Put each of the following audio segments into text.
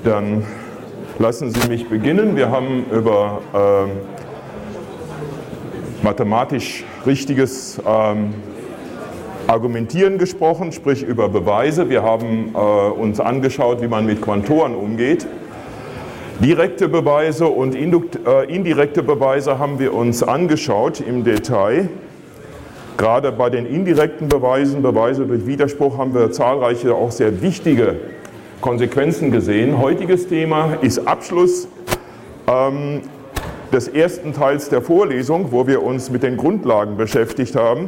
Dann lassen Sie mich beginnen. Wir haben über mathematisch richtiges Argumentieren gesprochen, sprich über Beweise. Wir haben uns angeschaut, wie man mit Quantoren umgeht. Direkte Beweise und indirekte Beweise haben wir uns angeschaut im Detail. Gerade bei den indirekten Beweisen, Beweise durch Widerspruch, haben wir zahlreiche, auch sehr wichtige Konsequenzen gesehen. Heutiges Thema ist Abschluss des ersten Teils der Vorlesung, wo wir uns mit den Grundlagen beschäftigt haben.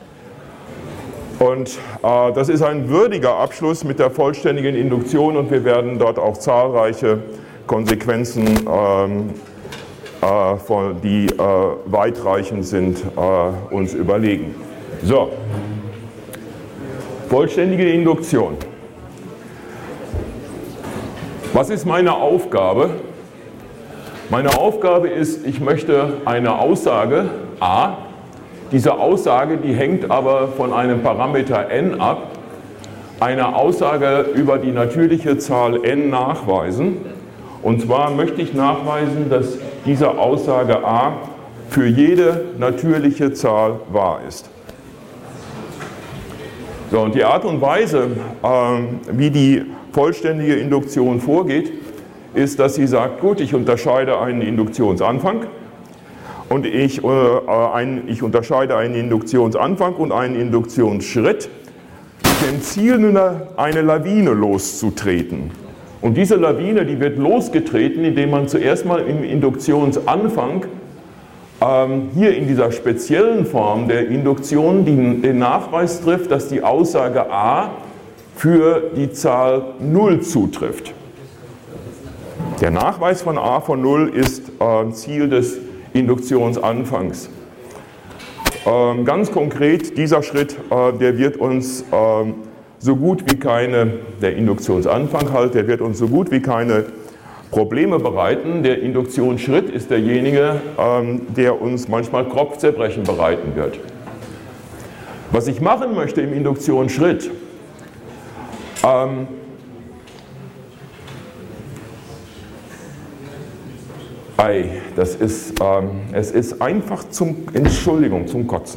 Und das ist ein würdiger Abschluss mit der vollständigen Induktion und wir werden dort auch zahlreiche Konsequenzen, die weitreichend sind, uns überlegen. So, vollständige Induktion. Was ist meine Aufgabe? Meine Aufgabe ist, ich möchte eine Aussage A, diese Aussage, die hängt aber von einem Parameter n ab, eine Aussage über die natürliche Zahl n nachweisen. Und zwar möchte ich nachweisen, dass diese Aussage A für jede natürliche Zahl wahr ist. So, und die Art und Weise, wie die vollständige Induktion vorgeht, ist, dass sie sagt, gut, ich unterscheide einen Induktionsanfang und ich unterscheide einen Induktionsanfang und einen Induktionsschritt mit dem Ziel, eine Lawine loszutreten. Und diese Lawine, die wird losgetreten, indem man zuerst mal im Induktionsanfang hier in dieser speziellen Form der Induktion den Nachweis trifft, dass die Aussage A für die Zahl 0 zutrifft. Der Nachweis von A von 0 ist Ziel des Induktionsanfangs. Ganz konkret, dieser Schritt, der wird uns so gut wie der Induktionsanfang halt, der wird uns so gut wie keine Probleme bereiten. Der Induktionsschritt ist derjenige, der uns manchmal Kopfzerbrechen bereiten wird. Was ich machen möchte im Induktionsschritt, es ist einfach zum Kotzen.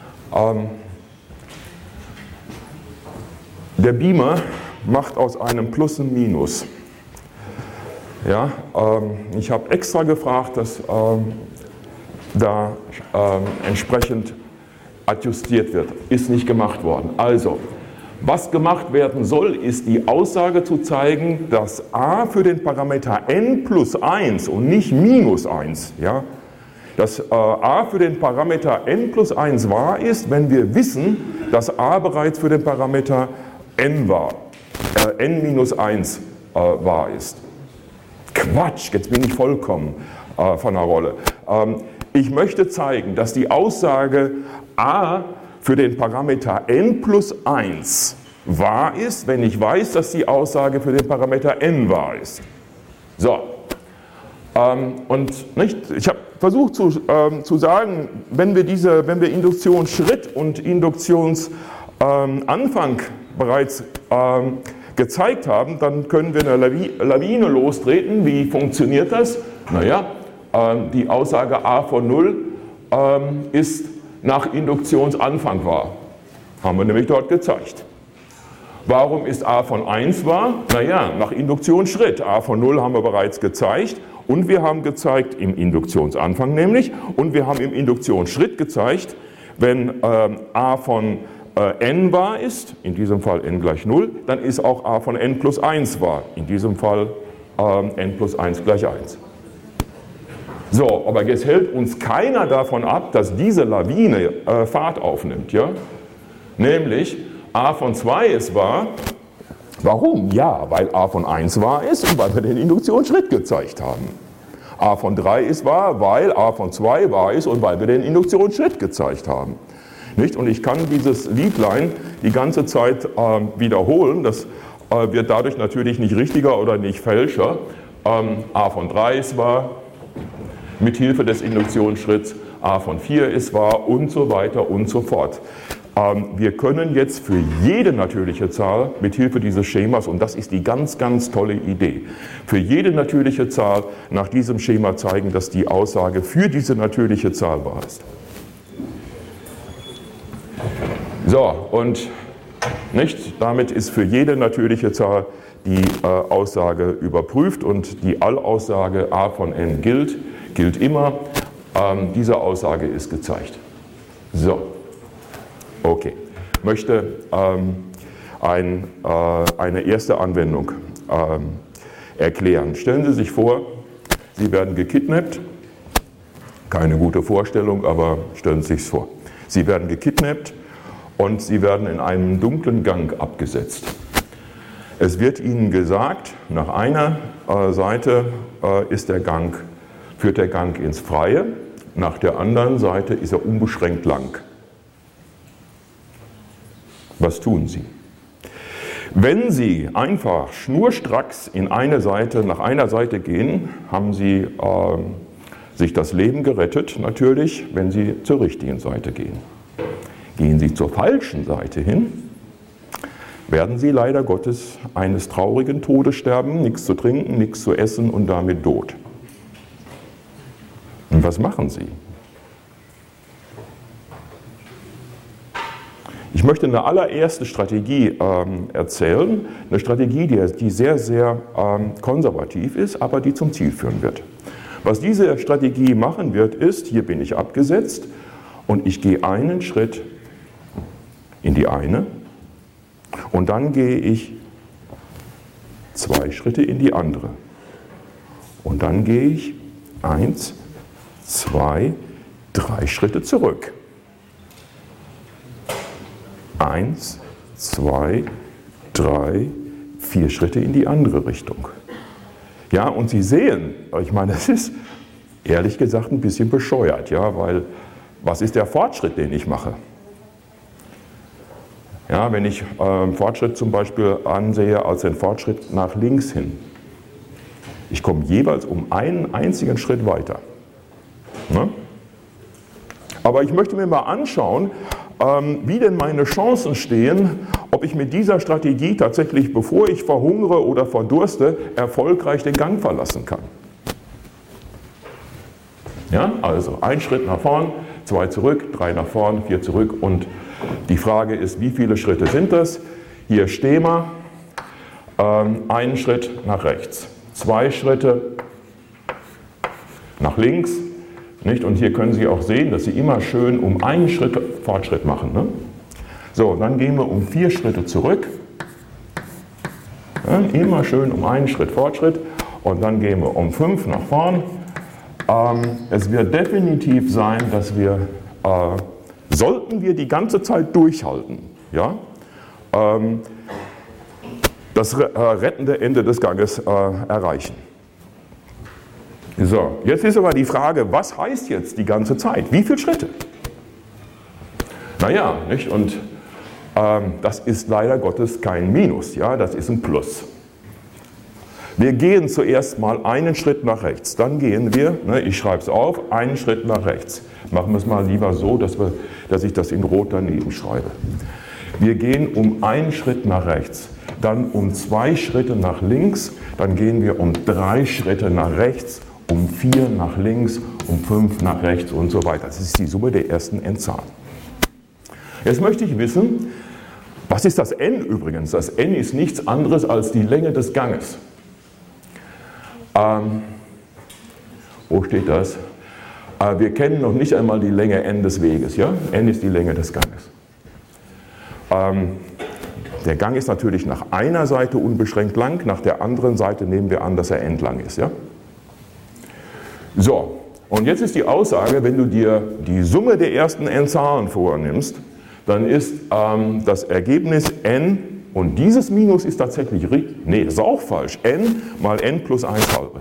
Der Beamer macht aus einem Plus ein Minus. Ja, ich habe extra gefragt, dass da entsprechend adjustiert wird. Ist nicht gemacht worden. Also, was gemacht werden soll, ist die Aussage zu zeigen, dass A für den Parameter n plus 1 und nicht minus 1, ja, dass A für den Parameter n plus 1 wahr ist, wenn wir wissen, dass A bereits für den Parameter n minus 1 wahr ist. Quatsch, jetzt bin ich vollkommen von der Rolle. Ich möchte zeigen, dass die Aussage A für den Parameter n plus 1 wahr ist, wenn ich weiß, dass die Aussage für den Parameter n wahr ist. So, und nicht, ich habe versucht zu sagen, wenn wir Induktionsschritt und Induktionsanfang bereits gezeigt haben, dann können wir eine Lawine lostreten. Wie funktioniert das? Naja, die Aussage A von 0 ist nach Induktionsanfang wahr. Haben wir nämlich dort gezeigt. Warum ist A von 1 wahr? Naja, nach Induktionsschritt. A von 0 haben wir bereits gezeigt und wir haben gezeigt im Induktionsanfang nämlich und wir haben im Induktionsschritt gezeigt, wenn A von n wahr ist, in diesem Fall n gleich 0, dann ist auch A von n plus 1 wahr, in diesem Fall n plus 1 gleich 1. So, aber jetzt hält uns keiner davon ab, dass diese Lawine Fahrt aufnimmt, ja? Nämlich A von 2 ist wahr. Warum? Ja, weil A von 1 wahr ist und weil wir den Induktionsschritt gezeigt haben. A von 3 ist wahr, weil A von 2 wahr ist und weil wir den Induktionsschritt gezeigt haben. Nicht? Und ich kann dieses Liedlein die ganze Zeit wiederholen. Das wird dadurch natürlich nicht richtiger oder nicht fälscher. A von 3 ist wahr, mit Hilfe des Induktionsschritts. A von 4 ist wahr und so weiter und so fort. Wir können jetzt für jede natürliche Zahl mit Hilfe dieses Schemas, und das ist die ganz, ganz tolle Idee, für jede natürliche Zahl nach diesem Schema zeigen, dass die Aussage für diese natürliche Zahl wahr ist. So, und damit ist für jede natürliche Zahl die Aussage überprüft und die Allaussage a von n gilt immer. Diese Aussage ist gezeigt. So. Okay, ich möchte eine erste Anwendung erklären. Stellen Sie sich vor, Sie werden gekidnappt. Keine gute Vorstellung, aber stellen Sie sich vor. Sie werden gekidnappt und Sie werden in einem dunklen Gang abgesetzt. Es wird Ihnen gesagt, nach einer Seite führt der Gang ins Freie, nach der anderen Seite ist er unbeschränkt lang. Was tun Sie? Wenn Sie einfach schnurstracks nach einer Seite gehen, haben Sie sich das Leben gerettet, natürlich, wenn Sie zur richtigen Seite gehen. Gehen Sie zur falschen Seite hin, werden Sie leider Gottes eines traurigen Todes sterben, nichts zu trinken, nichts zu essen und damit tot. Und was machen Sie? Ich möchte eine allererste Strategie erzählen, eine Strategie, die sehr, sehr konservativ ist, aber die zum Ziel führen wird. Was diese Strategie machen wird, ist, hier bin ich abgesetzt und ich gehe einen Schritt in die eine und dann gehe ich 2 Schritte in die andere. Und dann gehe ich 1, 2, 3 Schritte zurück. 1, 2, 3, 4 Schritte in die andere Richtung. Ja, und Sie sehen, ich meine, das ist ehrlich gesagt ein bisschen bescheuert, ja, weil was ist der Fortschritt, den ich mache? Ja, wenn ich Fortschritt zum Beispiel ansehe als den Fortschritt nach links hin. Ich komme jeweils um einen einzigen Schritt weiter. Ne? Aber ich möchte mir mal anschauen, wie denn meine Chancen stehen, ob ich mit dieser Strategie tatsächlich, bevor ich verhungere oder verdurste, erfolgreich den Gang verlassen kann. Ja, also 1 Schritt nach vorn, 2 zurück, 3 nach vorn, 4 zurück und die Frage ist, wie viele Schritte sind das? Hier stehen wir, 1 Schritt nach rechts, 2 Schritte nach links. Nicht? Und hier können Sie auch sehen, dass Sie immer schön um 1 Schritt Fortschritt machen. Ne? So, dann gehen wir um 4 Schritte zurück. Ja, immer schön um 1 Schritt Fortschritt. Und dann gehen wir um 5 nach vorn. Es wird definitiv sein, dass wir, sollten wir die ganze Zeit durchhalten, ja, das rettende Ende des Ganges erreichen. So, jetzt ist aber die Frage, was heißt jetzt die ganze Zeit? Wie viele Schritte? Naja, nicht? Und das ist leider Gottes kein Minus, ja, das ist ein Plus. Wir gehen zuerst mal einen Schritt nach rechts, dann gehen wir, ne, ich schreibe es auf, einen Schritt nach rechts. Machen wir es mal lieber so, dass ich das in Rot daneben schreibe. Wir gehen um 1 Schritt nach rechts, dann um 2 Schritte nach links, dann gehen wir um 3 Schritte nach rechts, um 4 nach links, um 5 nach rechts und so weiter. Das ist die Summe der ersten n-Zahlen. Jetzt möchte ich wissen, was ist das n übrigens? Das n ist nichts anderes als die Länge des Ganges. Wo steht das? Wir kennen noch nicht einmal die Länge n des Weges. Ja? N ist die Länge des Ganges. Der Gang ist natürlich nach einer Seite unbeschränkt lang, nach der anderen Seite nehmen wir an, dass er entlang ist. Ja? So, und jetzt ist die Aussage, wenn du dir die Summe der ersten n Zahlen vornimmst, dann ist das Ergebnis n, und dieses Minus ist tatsächlich richtig, nee, ist auch falsch, n mal n plus 1 halbe.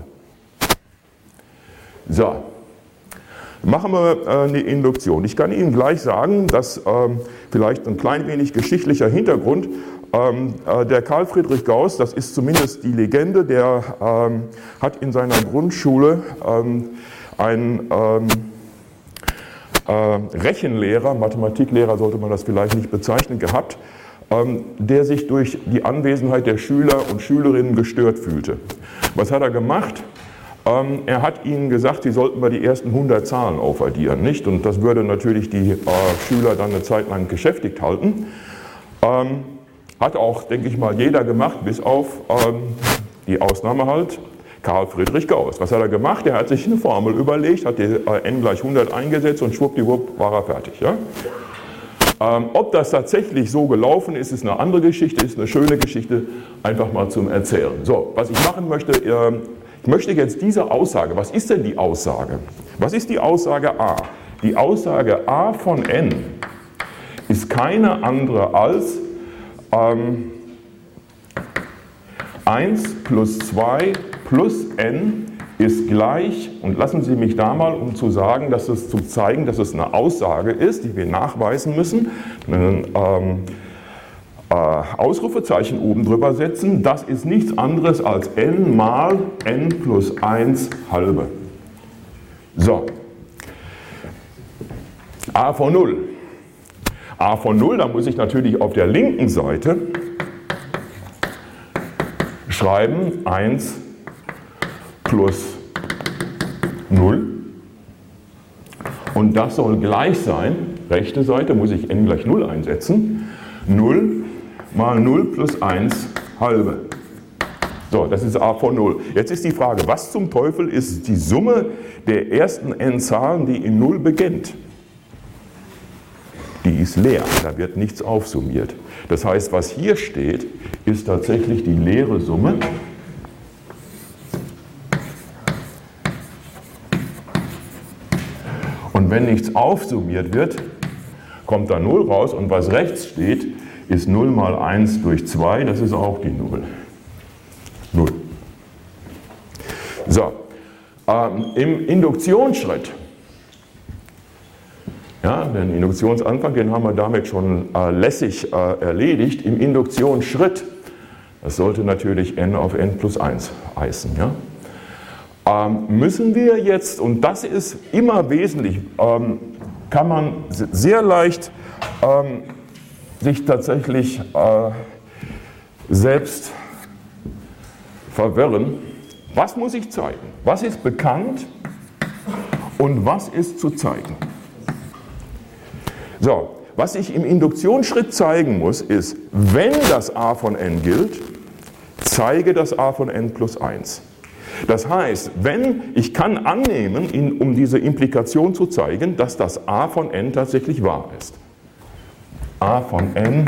So, machen wir eine Induktion. Ich kann Ihnen gleich sagen, dass vielleicht ein klein wenig geschichtlicher Hintergrund, der Karl Friedrich Gauß, das ist zumindest die Legende, der hat in seiner Grundschule ein Rechenlehrer, Mathematiklehrer sollte man das vielleicht nicht bezeichnen, gehabt, der sich durch die Anwesenheit der Schüler und Schülerinnen gestört fühlte. Was hat er gemacht? Er hat ihnen gesagt, sie sollten mal die ersten 100 Zahlen aufaddieren, nicht? Und das würde natürlich die Schüler dann eine Zeit lang beschäftigt halten. Hat auch, denke ich mal, jeder gemacht, bis auf die Ausnahme halt Karl Friedrich Gauss. Was hat er gemacht? Er hat sich eine Formel überlegt, hat die n gleich 100 eingesetzt und schwuppdiwupp war er fertig. Ja? Ob das tatsächlich so gelaufen ist, ist eine andere Geschichte, ist eine schöne Geschichte, einfach mal zum Erzählen. So, was ich machen möchte, ich möchte jetzt diese Aussage, was ist denn die Aussage? Was ist die Aussage A? Die Aussage A von n ist keine andere als 1 plus 2 plus n ist gleich, und lassen Sie mich da mal, um zu sagen, dass es zu zeigen, dass es eine Aussage ist, die wir nachweisen müssen, ein Ausrufezeichen oben drüber setzen. Das ist nichts anderes als n mal n plus 1 halbe. So, a von 0. A von 0, da muss ich natürlich auf der linken Seite schreiben 1 plus 0. Und das soll gleich sein, rechte Seite muss ich n gleich 0 einsetzen, 0 mal 0 plus 1 halbe. So, das ist a von 0. Jetzt ist die Frage, was zum Teufel ist die Summe der ersten n Zahlen, die in 0 beginnt? Die ist leer, da wird nichts aufsummiert. Das heißt, was hier steht, ist tatsächlich die leere Summe und wenn nichts aufsummiert wird, kommt da 0 raus und was rechts steht, ist 0 mal 1 durch 2, das ist auch die 0. 0. So, im Induktionsschritt, ja, den Induktionsanfang, den haben wir damit schon lässig erledigt. Im Induktionsschritt, das sollte natürlich n auf n plus 1 heißen, ja, müssen wir jetzt, und das ist immer wesentlich, kann man sehr leicht sich tatsächlich selbst verwirren. Was muss ich zeigen? Was ist bekannt und was ist zu zeigen? So, was ich im Induktionsschritt zeigen muss, ist, wenn das a von n gilt, zeige das a von n plus 1. Das heißt, ich kann annehmen, um diese Implikation zu zeigen, dass das a von n tatsächlich wahr ist. A von n.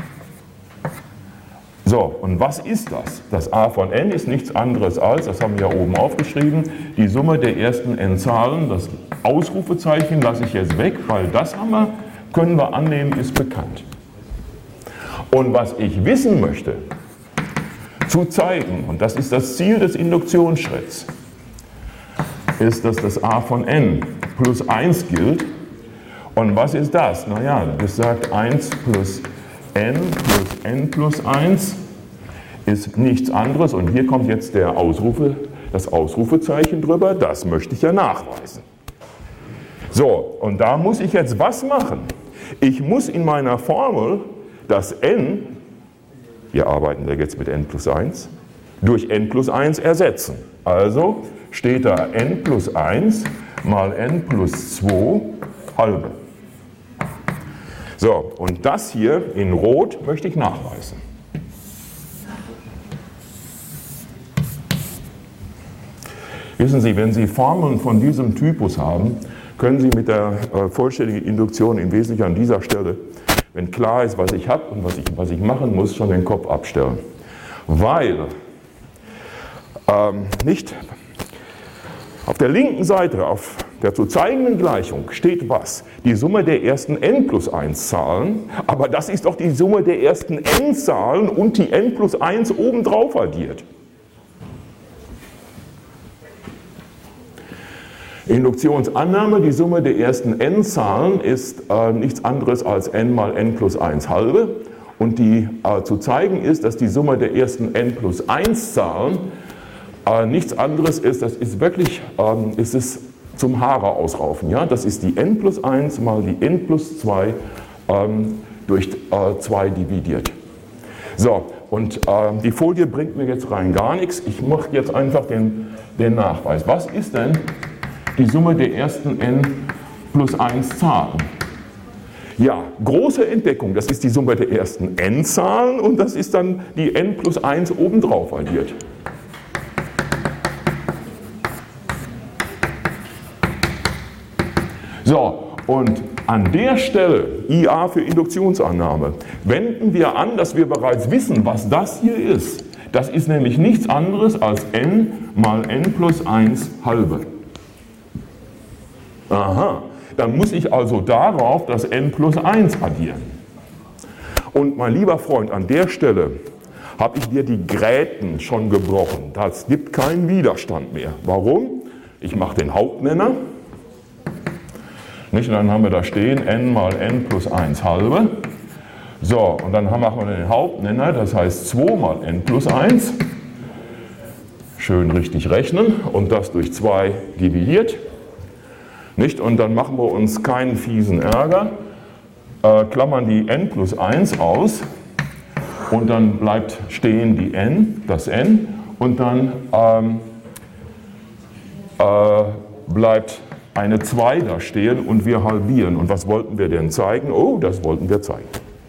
So, und was ist das? Das a von n ist nichts anderes als, das haben wir ja oben aufgeschrieben, die Summe der ersten n Zahlen. Das Ausrufezeichen lasse ich jetzt weg, weil das können wir annehmen, ist bekannt. Und was ich wissen möchte, zu zeigen, und das ist das Ziel des Induktionsschritts, ist, dass das a von n plus 1 gilt. Und was ist das? Naja, das sagt 1 plus n plus 1 ist nichts anderes. Und hier kommt jetzt das Ausrufezeichen drüber, das möchte ich ja nachweisen. So, und da muss ich jetzt was machen? Ich muss in meiner Formel das n, wir arbeiten ja jetzt mit n plus 1, durch n plus 1 ersetzen. Also steht da n plus 1 mal n plus 2 halbe. So, und das hier in Rot möchte ich nachweisen. Wissen Sie, wenn Sie Formeln von diesem Typus haben, können Sie mit der vollständigen Induktion im Wesentlichen an dieser Stelle, wenn klar ist, was ich habe und was ich machen muss, schon den Kopf abstellen. Weil nicht auf der linken Seite, auf der zu zeigenden Gleichung steht was? Die Summe der ersten n plus 1 Zahlen, aber das ist doch die Summe der ersten n Zahlen und die n plus 1 obendrauf addiert. Induktionsannahme, die Summe der ersten n Zahlen ist nichts anderes als n mal n plus 1 halbe. Und die zu zeigen ist, dass die Summe der ersten n plus 1 Zahlen nichts anderes ist, das ist wirklich, ist es zum Haare ausraufen. Ja? Das ist die n plus 1 mal die n plus 2 durch 2 dividiert. So, und die Folie bringt mir jetzt rein gar nichts. Ich mache jetzt einfach den Nachweis. Was ist denn die Summe der ersten n plus 1 Zahlen? Ja, große Entdeckung, das ist die Summe der ersten n Zahlen und das ist dann die n plus 1 obendrauf addiert. So, und an der Stelle, IA für Induktionsannahme, wenden wir an, dass wir bereits wissen, was das hier ist. Das ist nämlich nichts anderes als n mal n plus 1 halbe. Aha. Dann muss ich also darauf das n plus 1 addieren. Und mein lieber Freund, an der Stelle habe ich dir die Gräten schon gebrochen. Das gibt keinen Widerstand mehr. Warum? Ich mache den Hauptnenner. Nicht? Und dann haben wir da stehen n mal n plus 1 halbe. So, und dann machen wir den Hauptnenner, das heißt 2 mal n plus 1. Schön richtig rechnen und das durch 2 dividiert. Nicht? Und dann machen wir uns keinen fiesen Ärger, klammern die n plus 1 aus und dann bleibt stehen die n, das n und dann bleibt eine 2 da stehen und wir halbieren. Und was wollten wir denn zeigen? Oh, das wollten wir zeigen.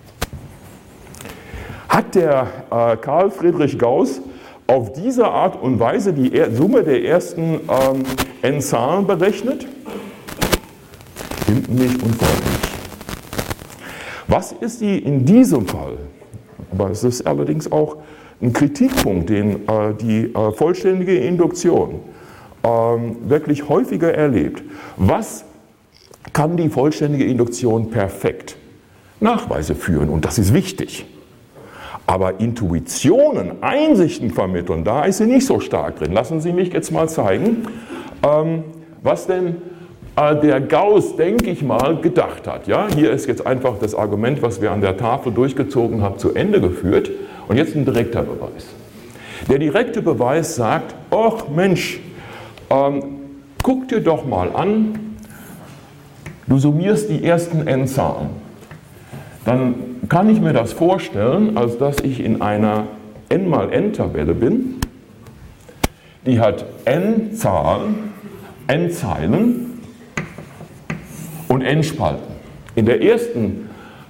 Hat der Carl Friedrich Gauß auf diese Art und Weise die Summe der ersten n Zahlen berechnet? Hinten nicht und vorne nicht. Was ist die in diesem Fall? Aber es ist allerdings auch ein Kritikpunkt, den die vollständige Induktion wirklich häufiger erlebt. Was kann die vollständige Induktion perfekt? Nachweise führen, und das ist wichtig. Aber Intuitionen, Einsichten vermitteln, da ist sie nicht so stark drin. Lassen Sie mich jetzt mal zeigen, was denn der Gauß, denke ich mal, gedacht hat. Ja? Hier ist jetzt einfach das Argument, was wir an der Tafel durchgezogen haben, zu Ende geführt. Und jetzt ein direkter Beweis. Der direkte Beweis sagt, ach Mensch, guck dir doch mal an, du summierst die ersten n Zahlen. Dann kann ich mir das vorstellen, als dass ich in einer n mal n Tabelle bin. Die hat n Zahlen, n Zeilen und n Spalten. In der ersten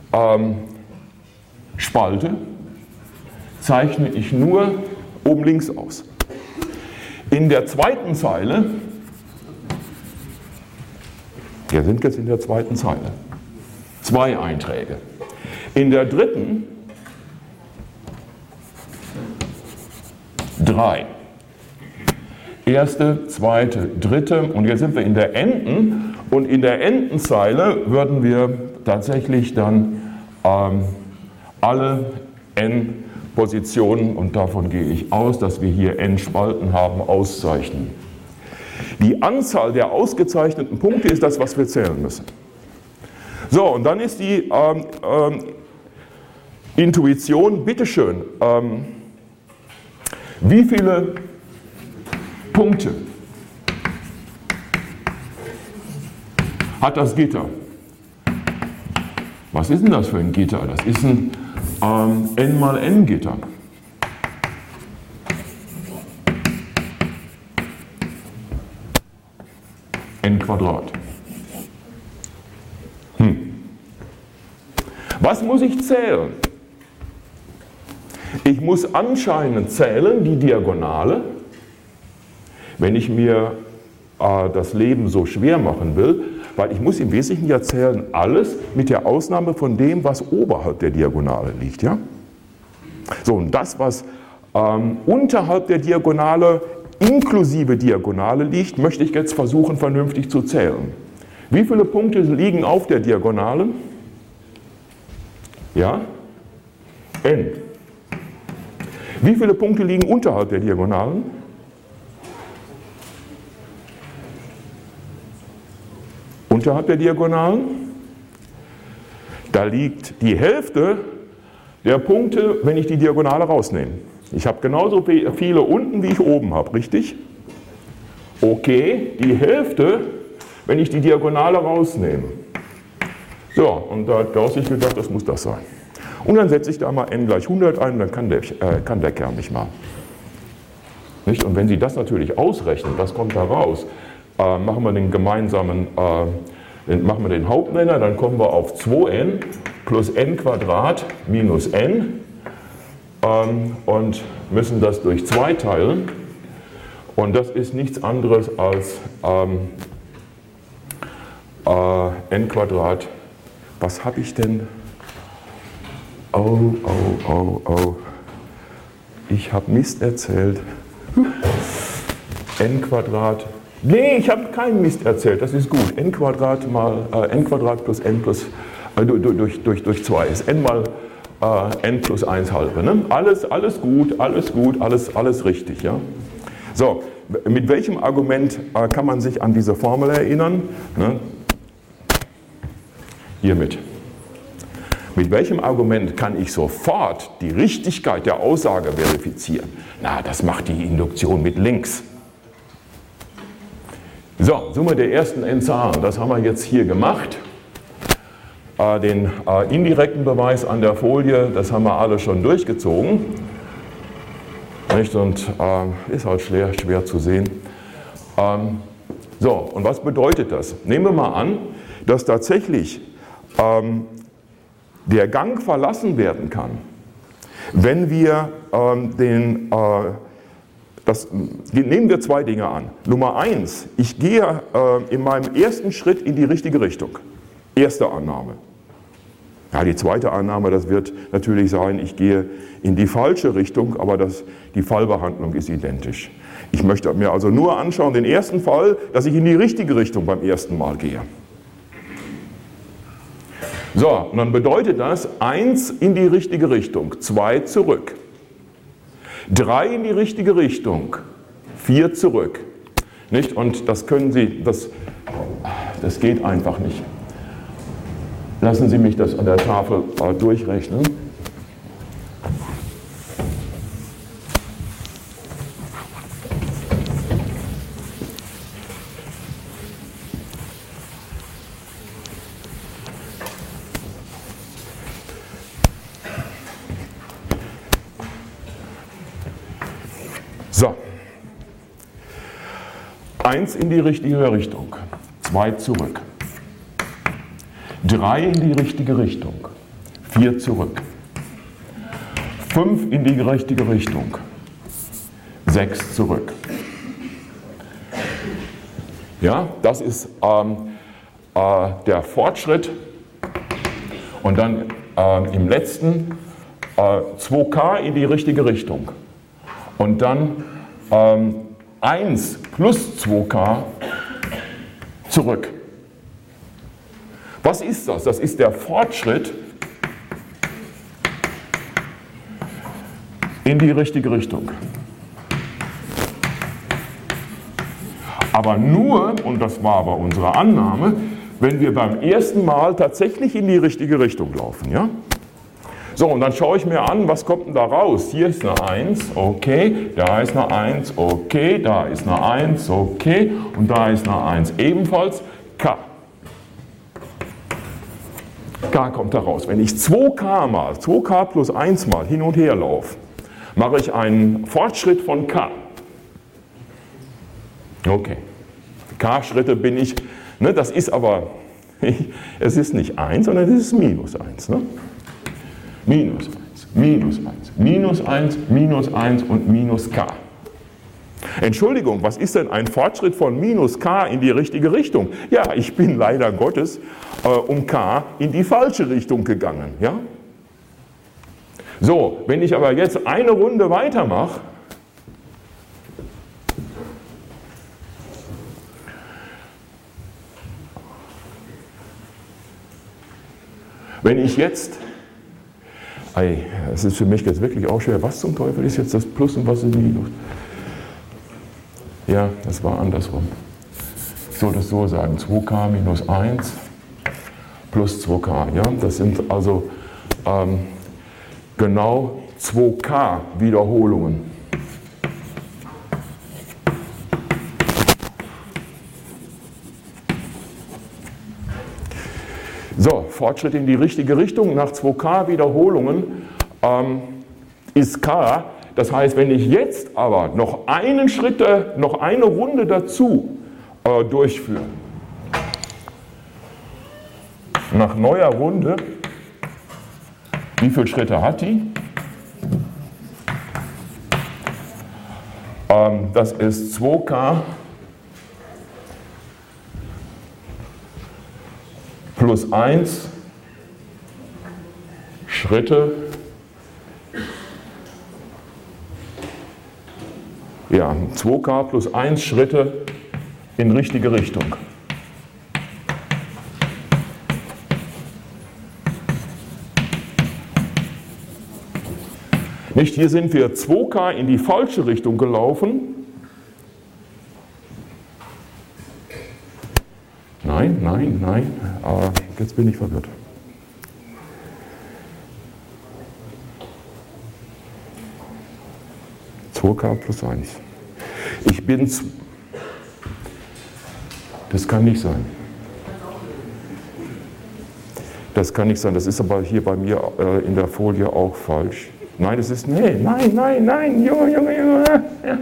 Spalte zeichne ich nur oben links aus. In der zweiten Zeile, wir sind jetzt in der zweiten Zeile, 2 Einträge. In der dritten 3. Erste, zweite, dritte und jetzt sind wir in der Enden und in der Endenzeile würden wir tatsächlich dann alle n Positionen, und davon gehe ich aus, dass wir hier n Spalten haben, auszeichnen. Die Anzahl der ausgezeichneten Punkte ist das, was wir zählen müssen. So, und dann ist die Intuition, bitteschön, wie viele Punkte hat das Gitter? Was ist denn das für ein Gitter? Das ist ein n mal n Gitter. n Quadrat. Was muss ich zählen? Ich muss anscheinend zählen die Diagonale, wenn ich mir das Leben so schwer machen will, weil ich muss im Wesentlichen ja zählen alles mit der Ausnahme von dem, was oberhalb der Diagonale liegt. Ja? So, und das, was unterhalb der Diagonale inklusive Diagonale liegt, möchte ich jetzt versuchen, vernünftig zu zählen. Wie viele Punkte liegen auf der Diagonale? Ja? N. Wie viele Punkte liegen unterhalb der Diagonalen? Unterhalb der Diagonalen? Da liegt die Hälfte der Punkte, wenn ich die Diagonale rausnehme. Ich habe genauso viele unten, wie ich oben habe, richtig? Okay, die Hälfte wenn ich die Diagonale rausnehme. So, und da hat Gauss sich gedacht, das muss das sein. Und dann setze ich da mal n gleich 100 ein, dann kann der Kern nicht mal. Nicht? Und wenn Sie das natürlich ausrechnen, was kommt da raus, machen wir den gemeinsamen, machen wir den Hauptnenner, dann kommen wir auf 2n plus n Quadrat minus n und müssen das durch 2 teilen. Und das ist nichts anderes als n Quadrat. Was habe ich denn? Oh. Ich habe Mist erzählt. N Quadrat. Nee, ich habe keinen Mist erzählt, das ist gut. N Quadrat mal n Quadrat plus n plus durch 2 ist n mal n plus 1 halbe. Ne? Alles gut, alles richtig. Ja? So, mit welchem Argument kann man sich an diese Formel erinnern? Ne? Hiermit. Mit welchem Argument kann ich sofort die Richtigkeit der Aussage verifizieren? Na, das macht die Induktion mit links. So, Summe der ersten n Zahlen, das haben wir jetzt hier gemacht. Den indirekten Beweis an der Folie, das haben wir alle schon durchgezogen. Nicht? Und ist halt schwer zu sehen. So, und was bedeutet das? Nehmen wir mal an, dass tatsächlich der Gang verlassen werden kann, wenn wir nehmen wir 2 Dinge an. Nummer 1, ich gehe in meinem ersten Schritt in die richtige Richtung. Erste Annahme. Ja, die zweite Annahme, das wird natürlich sein, ich gehe in die falsche Richtung, aber die Fallbehandlung ist identisch. Ich möchte mir also nur anschauen, den ersten Fall, dass ich in die richtige Richtung beim ersten Mal gehe. So, und dann bedeutet das 1 in die richtige Richtung, 2 zurück. 3 in die richtige Richtung, 4 zurück. Nicht? Und das können Sie, das geht einfach nicht. Lassen Sie mich das an der Tafel durchrechnen. So, 1 in die richtige Richtung, 2 zurück, 3 in die richtige Richtung, 4 zurück, 5 in die richtige Richtung, 6 zurück. Ja, das ist der Fortschritt und dann im letzten 2k in die richtige Richtung. Und dann 1 plus 2k zurück. Was ist das? Das ist der Fortschritt in die richtige Richtung. Aber nur, und das war aber unsere Annahme, wenn wir beim ersten Mal tatsächlich in die richtige Richtung laufen. Ja? So, und dann schaue ich mir an, was kommt denn da raus? Hier ist eine 1, okay, da ist eine 1, okay, da ist eine 1, okay, und da ist eine 1 ebenfalls, k. K kommt da raus. Wenn ich 2k plus 1 mal hin und her laufe, mache ich einen Fortschritt von k. Okay, k-Schritte bin ich, ne, das ist aber, es ist nicht 1, sondern es ist minus 1. Ne? Minus 1, minus 1, minus 1, minus 1 und minus k. Entschuldigung, was ist denn ein Fortschritt von minus k in die richtige Richtung? Ja, ich bin leider Gottes um k in die falsche Richtung gegangen. Ja? So, wenn ich aber jetzt eine Runde weitermache, wenn ich jetzt, es ist für mich jetzt wirklich auch schwer, was zum Teufel ist jetzt das Plus und was ist Minus? Ja, das war andersrum. Ich soll das so sagen, 2k minus 1 plus 2k. Ja? Das sind also genau 2k Wiederholungen. Fortschritt in die richtige Richtung. Nach 2k Wiederholungen ist k. Das heißt, wenn ich jetzt aber noch einen Schritt, noch eine Runde dazu durchführe, nach neuer Runde, wie viele Schritte hat die? Das ist 2k plus 1 Schritte, ja, 2k plus 1 Schritte in richtige Richtung. Nicht, hier sind wir 2k in die falsche Richtung gelaufen. Nein, jetzt bin ich verwirrt. K plus 1. Ich bin... Das kann nicht sein. Das kann nicht sein. Das ist aber hier bei mir in der Folie auch falsch. Nein, es ist... Nein, Junge. Ja.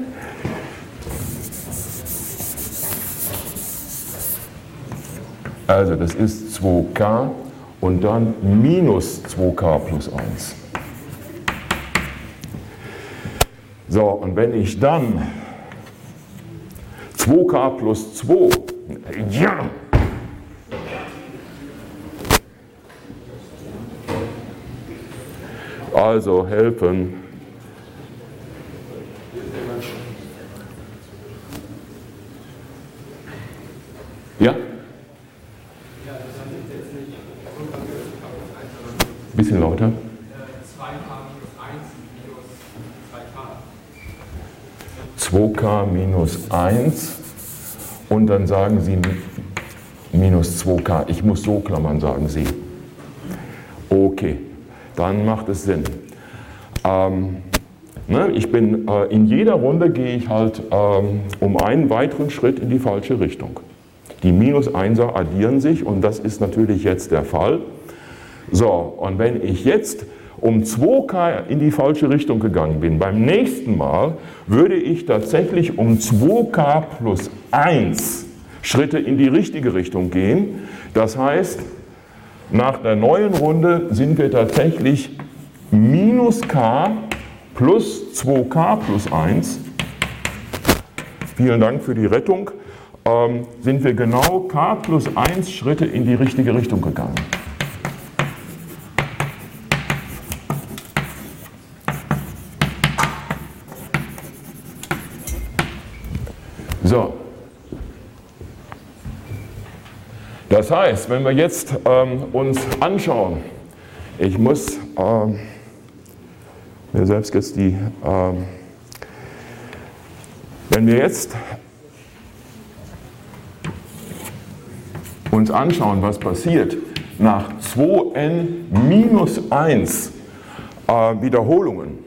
Also das ist 2k und dann minus 2k plus 1. So, und wenn ich dann 2k plus 2, ja, also helfen. Ja? Bisschen lauter. 2k minus 1 minus 2k. 2k minus 1 und dann sagen Sie minus 2k. Ich muss so klammern, sagen Sie. Okay, dann macht es Sinn. Ich bin, in jeder Runde gehe ich halt um einen weiteren Schritt in die falsche Richtung. Die minus 1er addieren sich und das ist natürlich jetzt der Fall. So, und wenn ich jetzt um 2k in die falsche Richtung gegangen bin, beim nächsten Mal würde ich tatsächlich um 2k plus 1 Schritte in die richtige Richtung gehen. Das heißt, nach der neuen Runde sind wir tatsächlich minus k plus 2k plus 1. Vielen Dank für die Rettung. Sind wir genau k plus 1 Schritte in die richtige Richtung gegangen. So, das heißt, wenn wir jetzt uns anschauen, ich muss mir selbst jetzt die, wenn wir jetzt uns anschauen, was passiert nach 2n minus 1 Wiederholungen,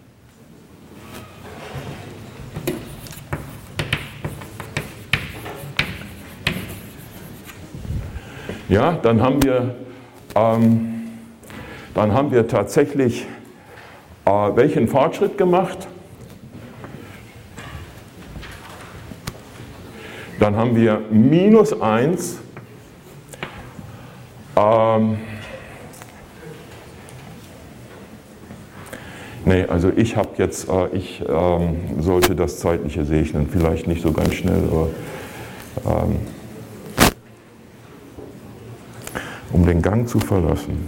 ja, dann haben wir tatsächlich welchen Fortschritt gemacht? Dann haben wir minus 1 nee, also ich habe jetzt, ich sollte das Zeitliche segnen, vielleicht nicht so ganz schnell, aber um den Gang zu verlassen.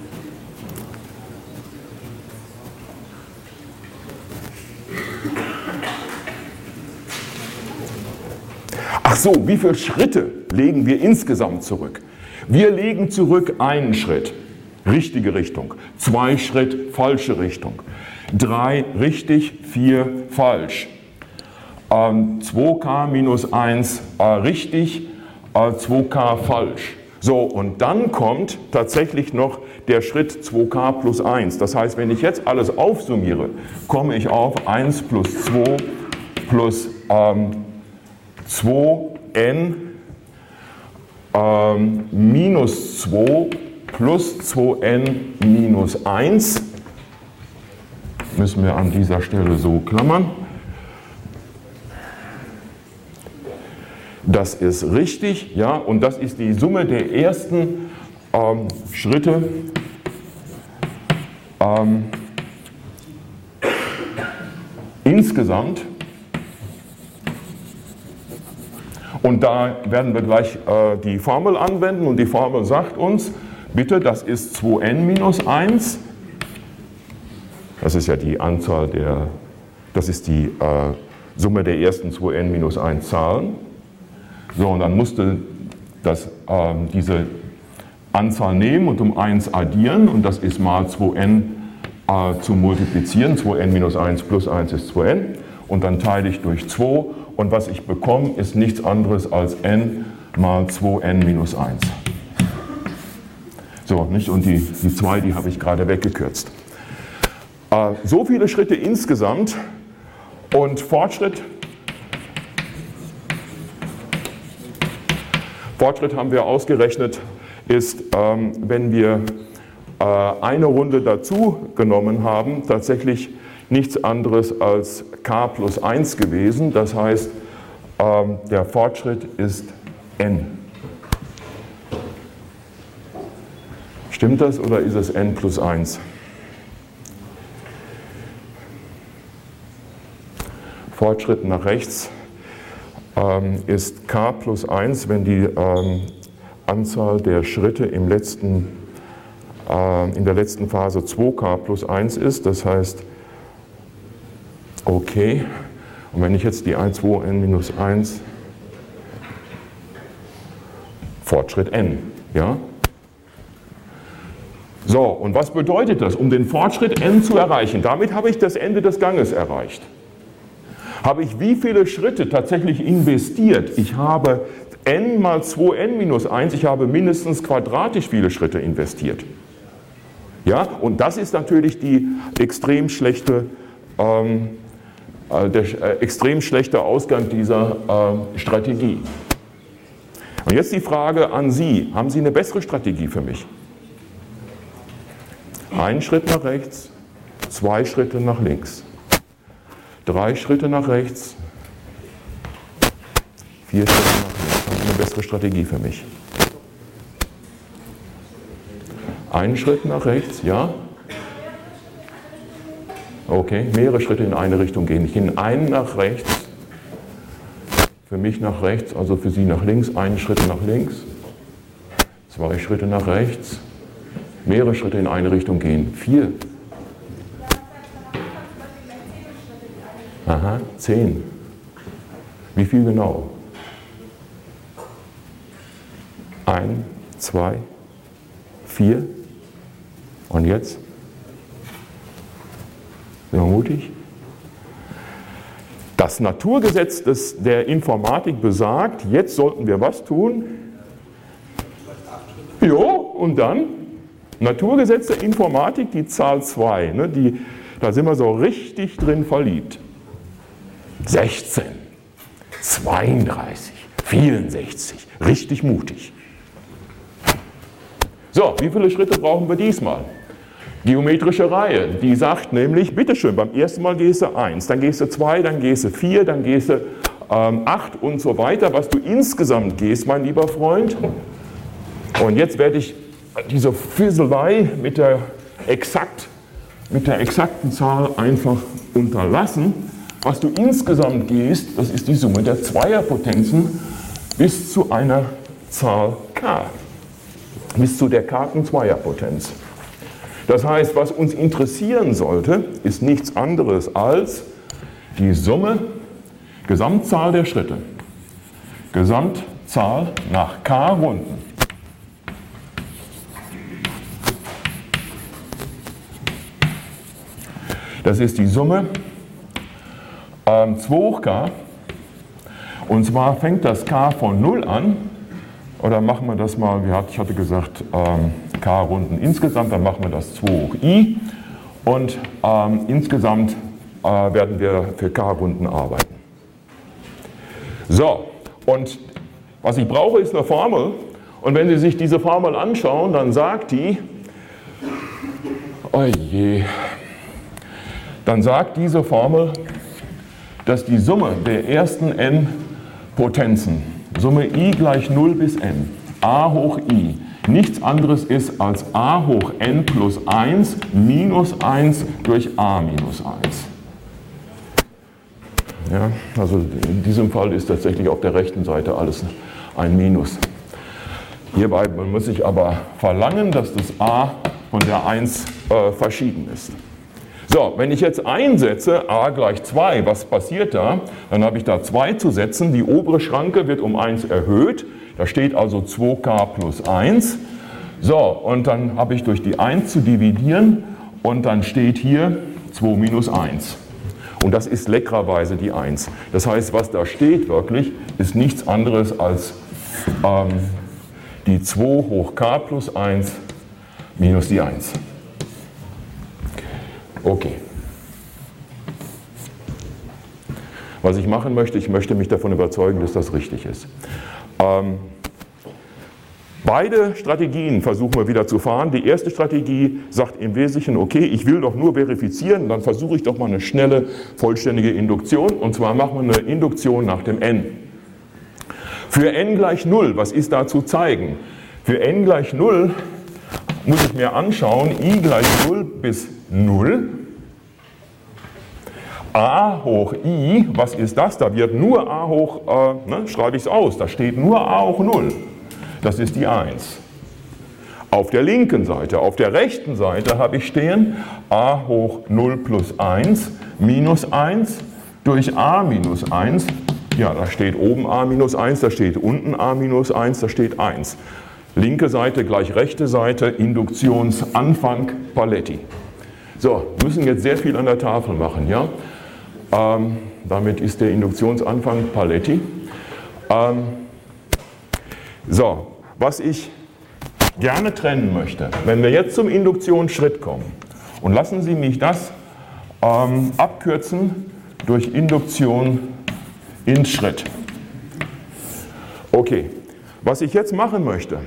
Ach so, wie viele Schritte legen wir insgesamt zurück? Wir legen zurück einen Schritt, richtige Richtung, 2 Schritt, falsche Richtung, 3 richtig, 4 falsch, 2k minus 1 richtig, 2k falsch. So, und dann kommt tatsächlich noch der Schritt 2k plus 1. Das heißt, wenn ich jetzt alles aufsummiere, komme ich auf 1 plus 2 plus 2n minus 2 plus 2n minus 1. Müssen wir an dieser Stelle so klammern. Das ist richtig, ja, und das ist die Summe der ersten Schritte insgesamt. Und da werden wir gleich die Formel anwenden und die Formel sagt uns, bitte, das ist 2n minus 1. Das ist ja die Anzahl das ist die Summe der ersten 2n minus 1 Zahlen. So, und dann musste diese Anzahl nehmen und um 1 addieren und das ist mal 2n zu multiplizieren. 2n minus 1 plus 1 ist 2n und dann teile ich durch 2 und was ich bekomme ist nichts anderes als n mal 2n minus 1. So, nicht? Und die 2, die habe ich gerade weggekürzt. So viele Schritte insgesamt und Fortschritt haben wir ausgerechnet, ist, wenn wir eine Runde dazu genommen haben, tatsächlich nichts anderes als k plus 1 gewesen. Das heißt, der Fortschritt ist n. Stimmt das oder ist es n plus 1? Fortschritt nach rechts ist k plus 1, wenn die Anzahl der Schritte in der letzten Phase 2k plus 1 ist. Das heißt, okay, und wenn ich jetzt die 1, 2n minus 1, Fortschritt n, ja? So, und was bedeutet das, um den Fortschritt n zu erreichen? Damit habe ich das Ende des Ganges erreicht. Habe ich wie viele Schritte tatsächlich investiert? Ich habe n mal 2n minus 1, ich habe mindestens quadratisch viele Schritte investiert. Ja, und das ist natürlich die extrem schlechte, der extrem schlechte Ausgang dieser Strategie. Und jetzt die Frage an Sie, haben Sie eine bessere Strategie für mich? Ein Schritt nach rechts, 2 Schritte nach links. 3 Schritte nach rechts, 4 Schritte nach links. Haben Sie eine bessere Strategie für mich? Einen Schritt nach rechts, ja? Okay, mehrere Schritte in eine Richtung gehen. Ich gehe einen nach rechts, für mich nach rechts, also für Sie nach links, einen Schritt nach links, 2 Schritte nach rechts, mehrere Schritte in eine Richtung gehen. 4. Aha, 10. Wie viel genau? 1, 2, 4. Und jetzt? Sind wir mutig? Das Naturgesetz der Informatik besagt, jetzt sollten wir was tun? Jo, und dann? Naturgesetz der Informatik, die Zahl 2, ne, da sind wir so richtig drin verliebt. 16, 32, 64, richtig mutig. So, wie viele Schritte brauchen wir diesmal? Geometrische Reihe, die sagt nämlich, bitteschön, beim ersten Mal gehst du 1, dann gehst du 2, dann gehst du 4, dann gehst du 8 und so weiter, was du insgesamt gehst, mein lieber Freund. Und jetzt werde ich diese Fisselei mit der exakten Zahl einfach unterlassen. Was du insgesamt gehst, das ist die Summe der Zweierpotenzen bis zu einer Zahl k, bis zu der k-ten Zweierpotenz. Das heißt, was uns interessieren sollte, ist nichts anderes als die Summe, Gesamtzahl der Schritte, Gesamtzahl nach k Runden. Das ist die Summe 2 hoch k, und zwar fängt das k von 0 an, oder machen wir das mal, ich hatte gesagt k Runden insgesamt, dann machen wir das 2 hoch i, und insgesamt werden wir für k Runden arbeiten. So, und was ich brauche ist eine Formel, Und wenn Sie sich diese Formel anschauen, dann sagt die, dann sagt diese Formel, dass die Summe der ersten n Potenzen, Summe i gleich 0 bis n, a hoch i, nichts anderes ist als a hoch n plus 1 minus 1 durch a minus 1. Ja, also in diesem Fall ist tatsächlich auf der rechten Seite alles ein Minus. Hierbei muss ich aber verlangen, dass das a von der 1 verschieden ist. So, wenn ich jetzt einsetze, a gleich 2, was passiert da? Dann habe ich da 2 zu setzen, die obere Schranke wird um 1 erhöht, da steht also 2k plus 1. So, und dann habe ich durch die 1 zu dividieren und dann steht hier 2 minus 1. Und das ist leckerweise die 1. Das heißt, was da steht wirklich, ist nichts anderes als die 2 hoch k plus 1 minus die 1. Okay. Was ich machen möchte, ich möchte mich davon überzeugen, dass das richtig ist. Beide Strategien versuchen wir wieder zu fahren. Die erste Strategie sagt im Wesentlichen, okay, ich will doch nur verifizieren, dann versuche ich doch mal eine schnelle, vollständige Induktion. Und zwar machen wir eine Induktion nach dem n. Für n gleich 0, was ist da zu zeigen? Für n gleich 0 muss ich mir anschauen, i gleich 0 bis 0. A hoch i, was ist das? Da wird nur a hoch, schreibe ich es aus, da steht nur a hoch 0. Das ist die 1. Auf der linken Seite, auf der rechten Seite habe ich stehen a hoch 0 plus 1 minus 1 durch a minus 1. Ja, da steht oben a minus 1, da steht unten a minus 1, da steht 1. Linke Seite gleich rechte Seite, Induktionsanfang Paletti. So, wir müssen jetzt sehr viel an der Tafel machen, ja? Damit ist der Induktionsanfang Paletti. So, was ich gerne trennen möchte, wenn wir jetzt zum Induktionsschritt kommen, und lassen Sie mich das abkürzen durch Induktion in Schritt. Okay, was ich jetzt machen möchte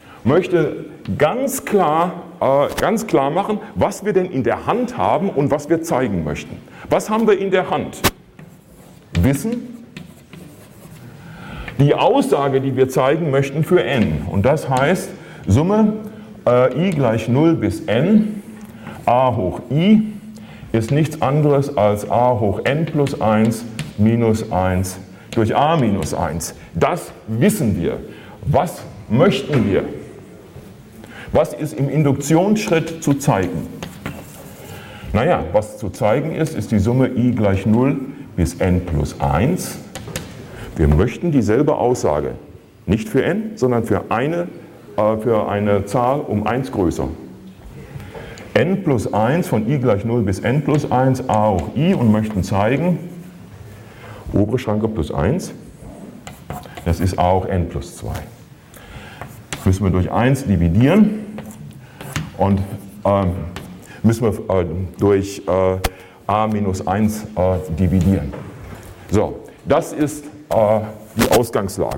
ganz klar machen, was wir denn in der Hand haben und was wir zeigen möchten. Was haben wir in der Hand? Wissen. Die Aussage, die wir zeigen möchten für n. Und das heißt, Summe i gleich 0 bis n, a hoch i, ist nichts anderes als a hoch n plus 1 minus 1 durch a minus 1. Das wissen wir. Was möchten wir? Was ist im Induktionsschritt zu zeigen? Naja, was zu zeigen ist, ist die Summe i gleich 0 bis n plus 1. Wir möchten dieselbe Aussage. Nicht für n, sondern für eine Zahl um 1 größer. n plus 1 von i gleich 0 bis n plus 1, a hoch i, und möchten zeigen, obere Schranke plus 1, das ist a hoch n plus 2. Müssen wir durch 1 dividieren und müssen wir durch a minus 1 dividieren. So, das ist die Ausgangslage.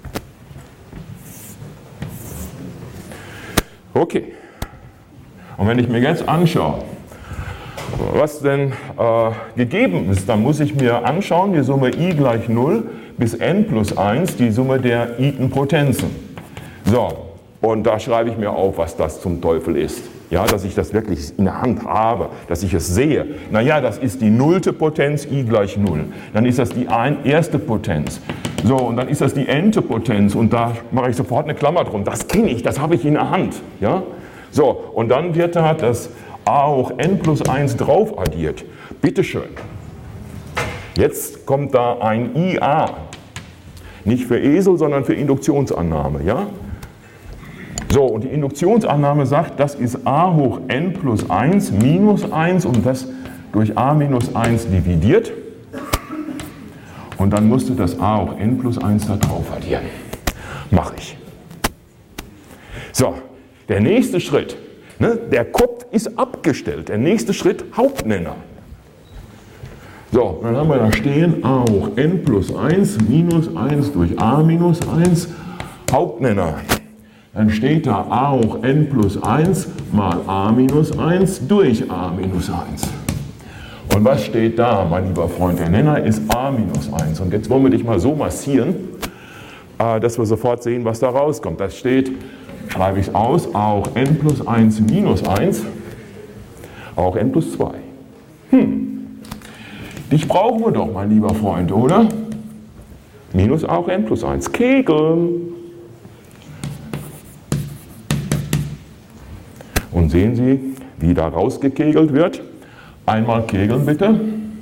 Okay. Und wenn ich mir jetzt anschaue, was denn gegeben ist, dann muss ich mir anschauen, die Summe i gleich 0 bis n plus 1, die Summe der Itenpotenzen. So, und da schreibe ich mir auf, was das zum Teufel ist. Ja, dass ich das wirklich in der Hand habe, dass ich es sehe. Naja, das ist die nullte Potenz, i gleich 0. Dann ist das die erste Potenz. So, und dann ist das die n-te Potenz, und da mache ich sofort eine Klammer drum. Das kenne ich, das habe ich in der Hand. Ja? So, und dann wird da das a hoch n plus 1 drauf addiert. Bitteschön. Jetzt kommt da ein IA. Nicht für Esel, sondern für Induktionsannahme. Ja? So, und die Induktionsannahme sagt, das ist a hoch n plus 1 minus 1 und das durch a minus 1 dividiert. Und dann musst du das a hoch n plus 1 da drauf addieren. Mache ich. So, der nächste Schritt. Ne, der Kopf ist abgestellt. Der nächste Schritt, Hauptnenner. So, dann haben wir da stehen a hoch n plus 1 minus 1 durch a minus 1, Hauptnenner. dann steht da a hoch n plus 1 mal a minus 1 durch a minus 1. Und was steht da, mein lieber Freund? Der Nenner ist a minus 1. Und jetzt wollen wir dich mal so massieren, dass wir sofort sehen, was da rauskommt. Das steht, schreibe ich es aus, a hoch n plus 1 minus 1, a hoch n plus 2. Dich brauchen wir doch, mein lieber Freund, oder? Minus a hoch n plus 1. Kegeln. Und sehen Sie, wie da rausgekegelt wird. Einmal kegeln bitte.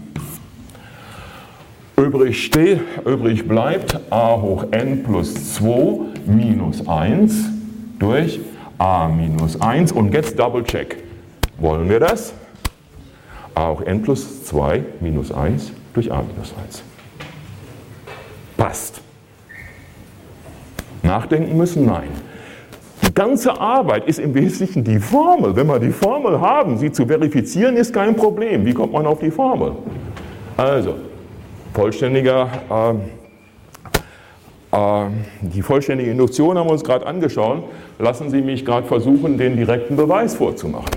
Übrig bleibt a hoch n plus 2 minus 1 durch a minus 1. Und jetzt Double Check. Wollen wir das? A hoch n plus 2 minus 1 durch a minus 1. Passt. Nachdenken müssen? Nein. Die ganze Arbeit ist im Wesentlichen die Formel. Wenn wir die Formel haben, sie zu verifizieren, ist kein Problem. Wie kommt man auf die Formel? Also, die vollständige Induktion haben wir uns gerade angeschaut. Lassen Sie mich gerade versuchen, den direkten Beweis vorzumachen.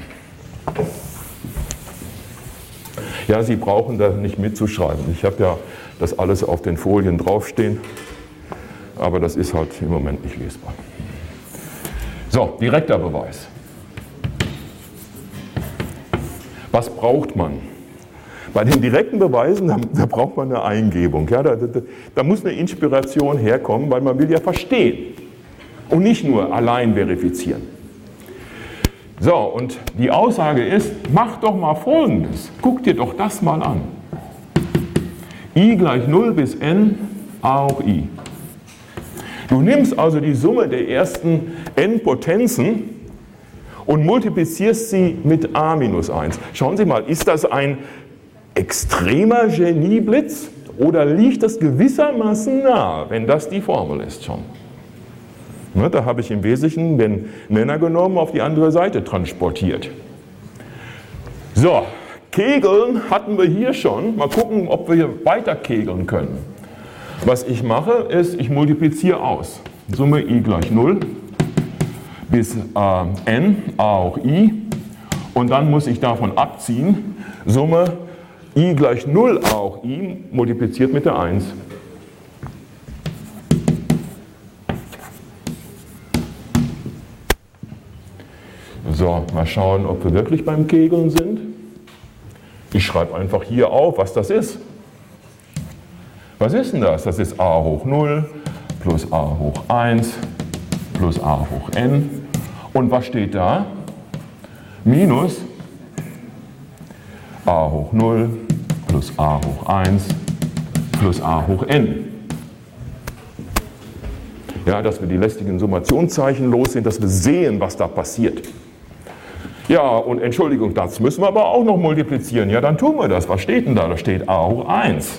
Ja, Sie brauchen da nicht mitzuschreiben. Ich habe ja das alles auf den Folien draufstehen, aber das ist halt im Moment nicht lesbar. So, direkter Beweis. Was braucht man? Bei den direkten Beweisen, da braucht man eine Eingebung. Ja, da muss eine Inspiration herkommen, weil man will ja verstehen und nicht nur allein verifizieren. So, und die Aussage ist, mach doch mal Folgendes. Guck dir doch das mal an. I gleich 0 bis n, a hoch i. Du nimmst also die Summe der ersten n Potenzen und multiplizierst sie mit a minus 1. Schauen Sie mal, ist das ein extremer Genieblitz oder liegt das gewissermaßen nah, wenn das die Formel ist schon? Ne, da habe ich im Wesentlichen den Nenner genommen, auf die andere Seite transportiert. So, Kegeln hatten wir hier schon. Mal gucken, ob wir hier weiter kegeln können. Was ich mache, ist, ich multipliziere aus. Summe i gleich 0 bis n, a hoch i. Und dann muss ich davon abziehen, Summe i gleich 0 a hoch i multipliziert mit der 1. So, mal schauen, ob wir wirklich beim Kegeln sind. Ich schreibe einfach hier auf, was das ist. Was ist denn das? Das ist a hoch 0 plus a hoch 1 plus a hoch n. Und was steht da? Minus a hoch 0 plus a hoch 1 plus a hoch n. Ja, dass wir die lästigen Summationszeichen los sind, dass wir sehen, was da passiert. Ja, und Entschuldigung, das müssen wir aber auch noch multiplizieren. Ja, dann tun wir das. Was steht denn da? Da steht a hoch 1.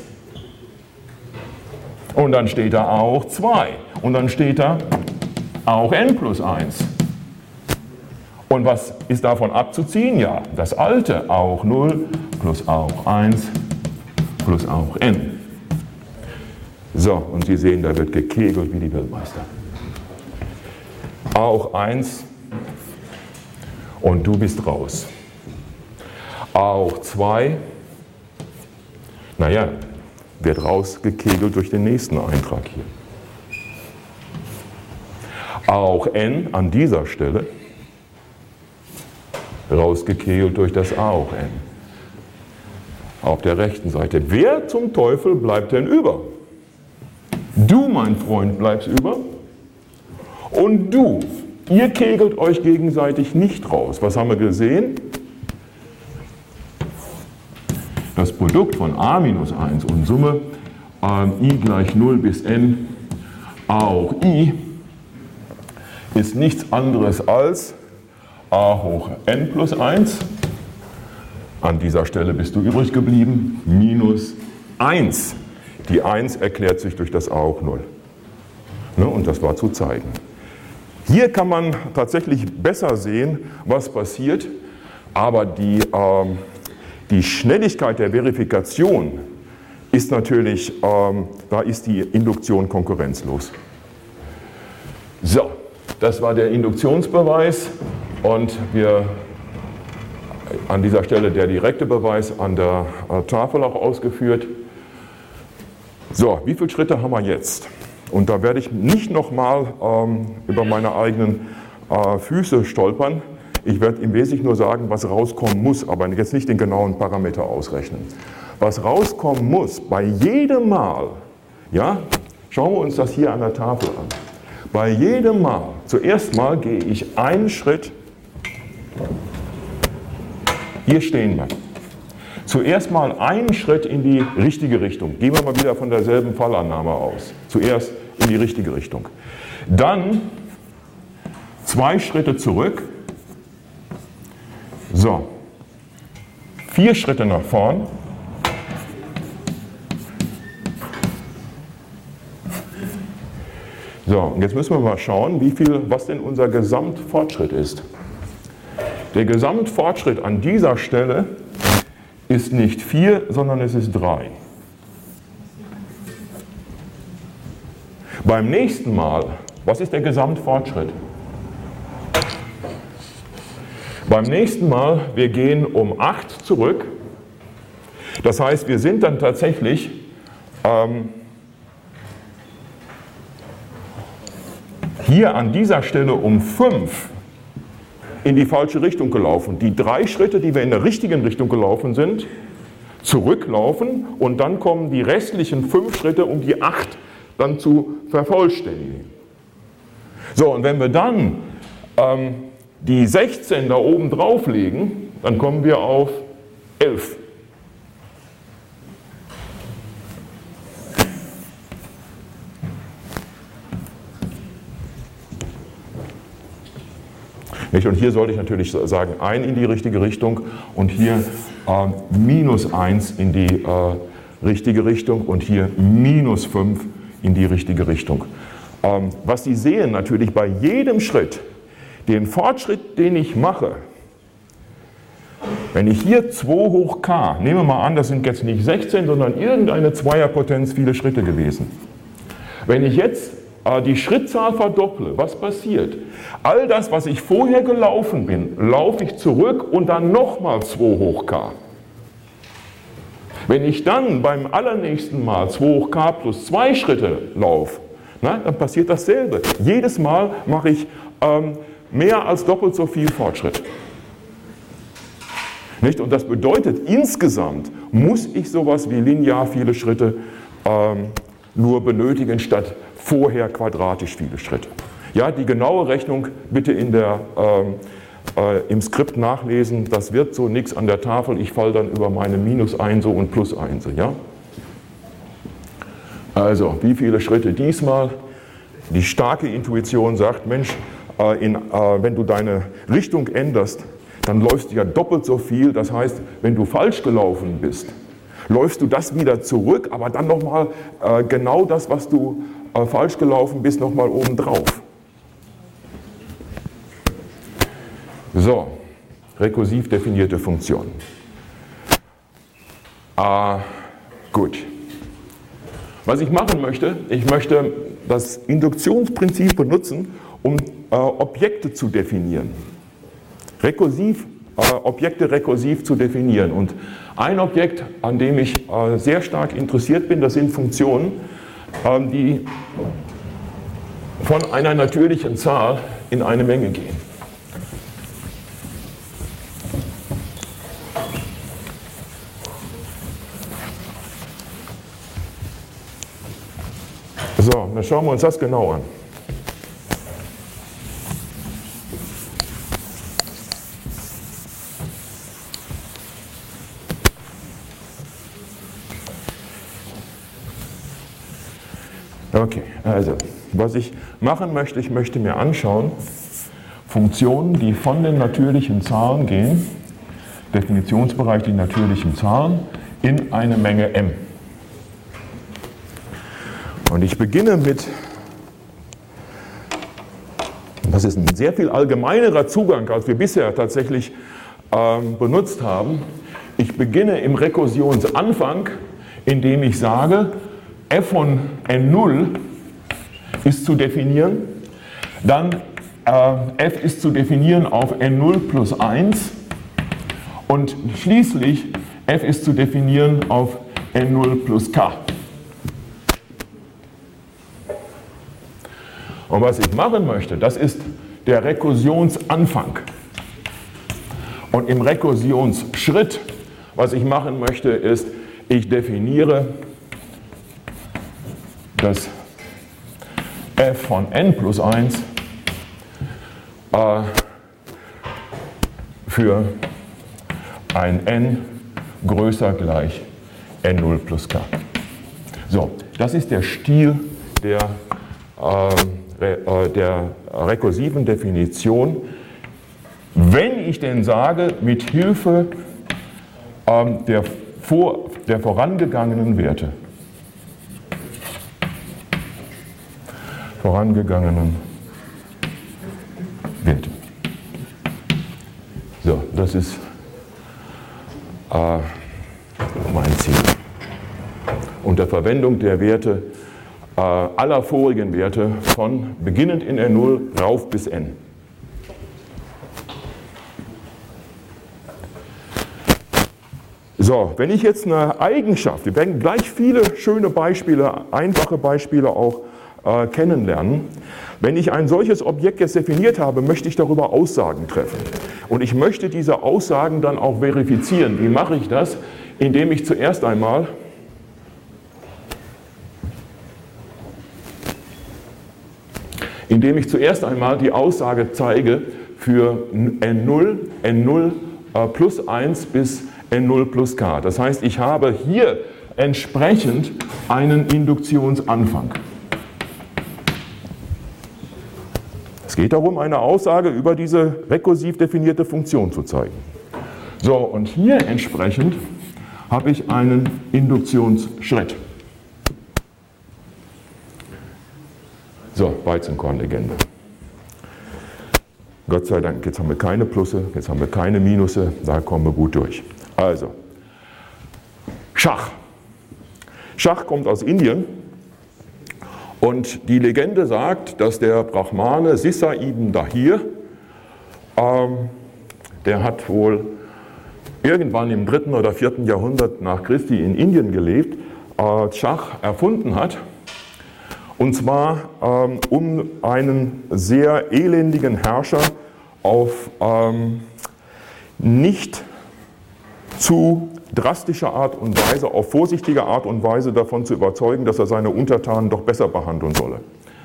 Und dann steht da a hoch 2. Und dann steht da a hoch n plus 1. Und was ist davon abzuziehen? Ja, das alte a hoch 0 plus a hoch 1 plus a hoch n. So, und Sie sehen, da wird gekegelt wie die Weltmeister. A hoch 1 und du bist raus. A hoch 2, naja, wird rausgekegelt durch den nächsten Eintrag hier. A hoch n an dieser Stelle rausgekegelt durch das a hoch n. Auf der rechten Seite. Wer zum Teufel bleibt denn über? Du, mein Freund, bleibst über. Und du, ihr kegelt euch gegenseitig nicht raus. Was haben wir gesehen? Das Produkt von a minus 1 und Summe i gleich 0 bis n a hoch i ist nichts anderes als a hoch n plus 1. An dieser Stelle bist du übrig geblieben, minus 1. Die 1 erklärt sich durch das a hoch 0. Ne, und das war zu zeigen. Hier kann man tatsächlich besser sehen, was passiert, aber die Schnelligkeit der Verifikation ist natürlich, da ist die Induktion konkurrenzlos. So, das war der Induktionsbeweis und wir an dieser Stelle der direkte Beweis an der Tafel auch ausgeführt. So, wie viele Schritte haben wir jetzt? Und da werde ich nicht nochmal über meine eigenen Füße stolpern. Ich werde im Wesentlichen nur sagen, was rauskommen muss, aber jetzt nicht den genauen Parameter ausrechnen. Was rauskommen muss, bei jedem Mal, ja, schauen wir uns das hier an der Tafel an. Bei jedem Mal, zuerst mal gehe ich einen Schritt, hier stehen wir. Zuerst mal einen Schritt in die richtige Richtung. Gehen wir mal wieder von derselben Fallannahme aus. Zuerst in die richtige Richtung. Dann 2 Schritte zurück. So. 4 Schritte nach vorn. So, und jetzt müssen wir mal schauen, was denn unser Gesamtfortschritt ist. Der Gesamtfortschritt an dieser Stelle ist nicht 4, sondern es ist 3. Beim nächsten Mal, was ist der Gesamtfortschritt? Beim nächsten Mal, wir gehen um 8 zurück. Das heißt, wir sind dann tatsächlich hier an dieser Stelle um 5 in die falsche Richtung gelaufen. Die 3 Schritte, die wir in der richtigen Richtung gelaufen sind, zurücklaufen und dann kommen die restlichen 5 Schritte, um die 8 dann zu vervollständigen. So, und wenn wir dann die 16 da oben drauf legen, dann kommen wir auf 11. Und hier sollte ich natürlich sagen, 1 in die richtige Richtung und hier -1 in die richtige Richtung und hier -5 in die richtige Richtung. Was Sie sehen natürlich bei jedem Schritt, den Fortschritt, den ich mache, wenn ich hier 2 hoch k, nehmen wir mal an, das sind jetzt nicht 16, sondern irgendeine Zweierpotenz viele Schritte gewesen. Wenn ich jetzt die Schrittzahl verdopple, was passiert? All das, was ich vorher gelaufen bin, laufe ich zurück und dann nochmal 2 hoch k. Wenn ich dann beim allernächsten Mal 2 hoch k plus 2 Schritte laufe, dann passiert dasselbe. Jedes Mal mache ich mehr als doppelt so viel Fortschritt. Nicht? Und das bedeutet, insgesamt muss ich sowas wie linear viele Schritte nur benötigen, statt vorher quadratisch viele Schritte. Ja, die genaue Rechnung bitte im Skript nachlesen. Das wird so nichts an der Tafel. Ich falle dann über meine -1 und +1. Ja? Also, wie viele Schritte diesmal? Die starke Intuition sagt, Mensch, wenn du deine Richtung änderst, dann läufst du ja doppelt so viel. Das heißt, wenn du falsch gelaufen bist, läufst du das wieder zurück, aber dann nochmal genau das, was du falsch gelaufen bist, nochmal obendrauf. So, rekursiv definierte Funktion. Gut. Was ich machen möchte, ich möchte das Induktionsprinzip benutzen, um Objekte zu definieren. Objekte rekursiv zu definieren. Und ein Objekt, an dem ich sehr stark interessiert bin, das sind Funktionen, die von einer natürlichen Zahl in eine Menge gehen. So, dann schauen wir uns das genau an. Okay, also, was ich machen möchte, ich möchte mir anschauen, Funktionen, die von den natürlichen Zahlen gehen, Definitionsbereich die natürlichen Zahlen, in eine Menge m. Und ich beginne mit, das ist ein sehr viel allgemeinerer Zugang, als wir bisher tatsächlich benutzt haben. Ich beginne im Rekursionsanfang, indem ich sage, f von n0 ist zu definieren. Dann f ist zu definieren auf n0 plus 1 und schließlich f ist zu definieren auf n0 plus k. Und was ich machen möchte, das ist der Rekursionsanfang. Und im Rekursionsschritt, was ich machen möchte, ist, ich definiere das f von n plus 1 für ein n größer gleich n0 plus k. So, das ist der Stil der rekursiven Definition, wenn ich denn sage, mit Hilfe der vorangegangenen Werte. So, das ist mein Ziel. Unter Verwendung der Werte aller vorigen Werte von beginnend in R0 rauf bis n. So, wenn ich jetzt eine Eigenschaft, wir werden gleich viele schöne Beispiele, einfache Beispiele auch kennenlernen. Wenn ich ein solches Objekt jetzt definiert habe, möchte ich darüber Aussagen treffen. Und ich möchte diese Aussagen dann auch verifizieren. Wie mache ich das? Indem ich zuerst einmal die Aussage zeige für n0 plus 1 bis n0 plus k. Das heißt, ich habe hier entsprechend einen Induktionsanfang. Es geht darum, eine Aussage über diese rekursiv definierte Funktion zu zeigen. So, und hier entsprechend habe ich einen Induktionsschritt. So, Weizenkornlegende. Gott sei Dank, jetzt haben wir keine Plusse, jetzt haben wir keine Minusse, da kommen wir gut durch. Also, Schach. Schach kommt aus Indien und die Legende sagt, dass der Brahmane Sisa ibn Dahir, der hat wohl irgendwann im 3. oder 4. Jahrhundert nach Christi in Indien gelebt, Schach erfunden hat. Und zwar um einen sehr elendigen Herrscher auf nicht zu drastischer Art und Weise, auf vorsichtige Art und Weise davon zu überzeugen, dass er seine Untertanen doch besser behandeln solle.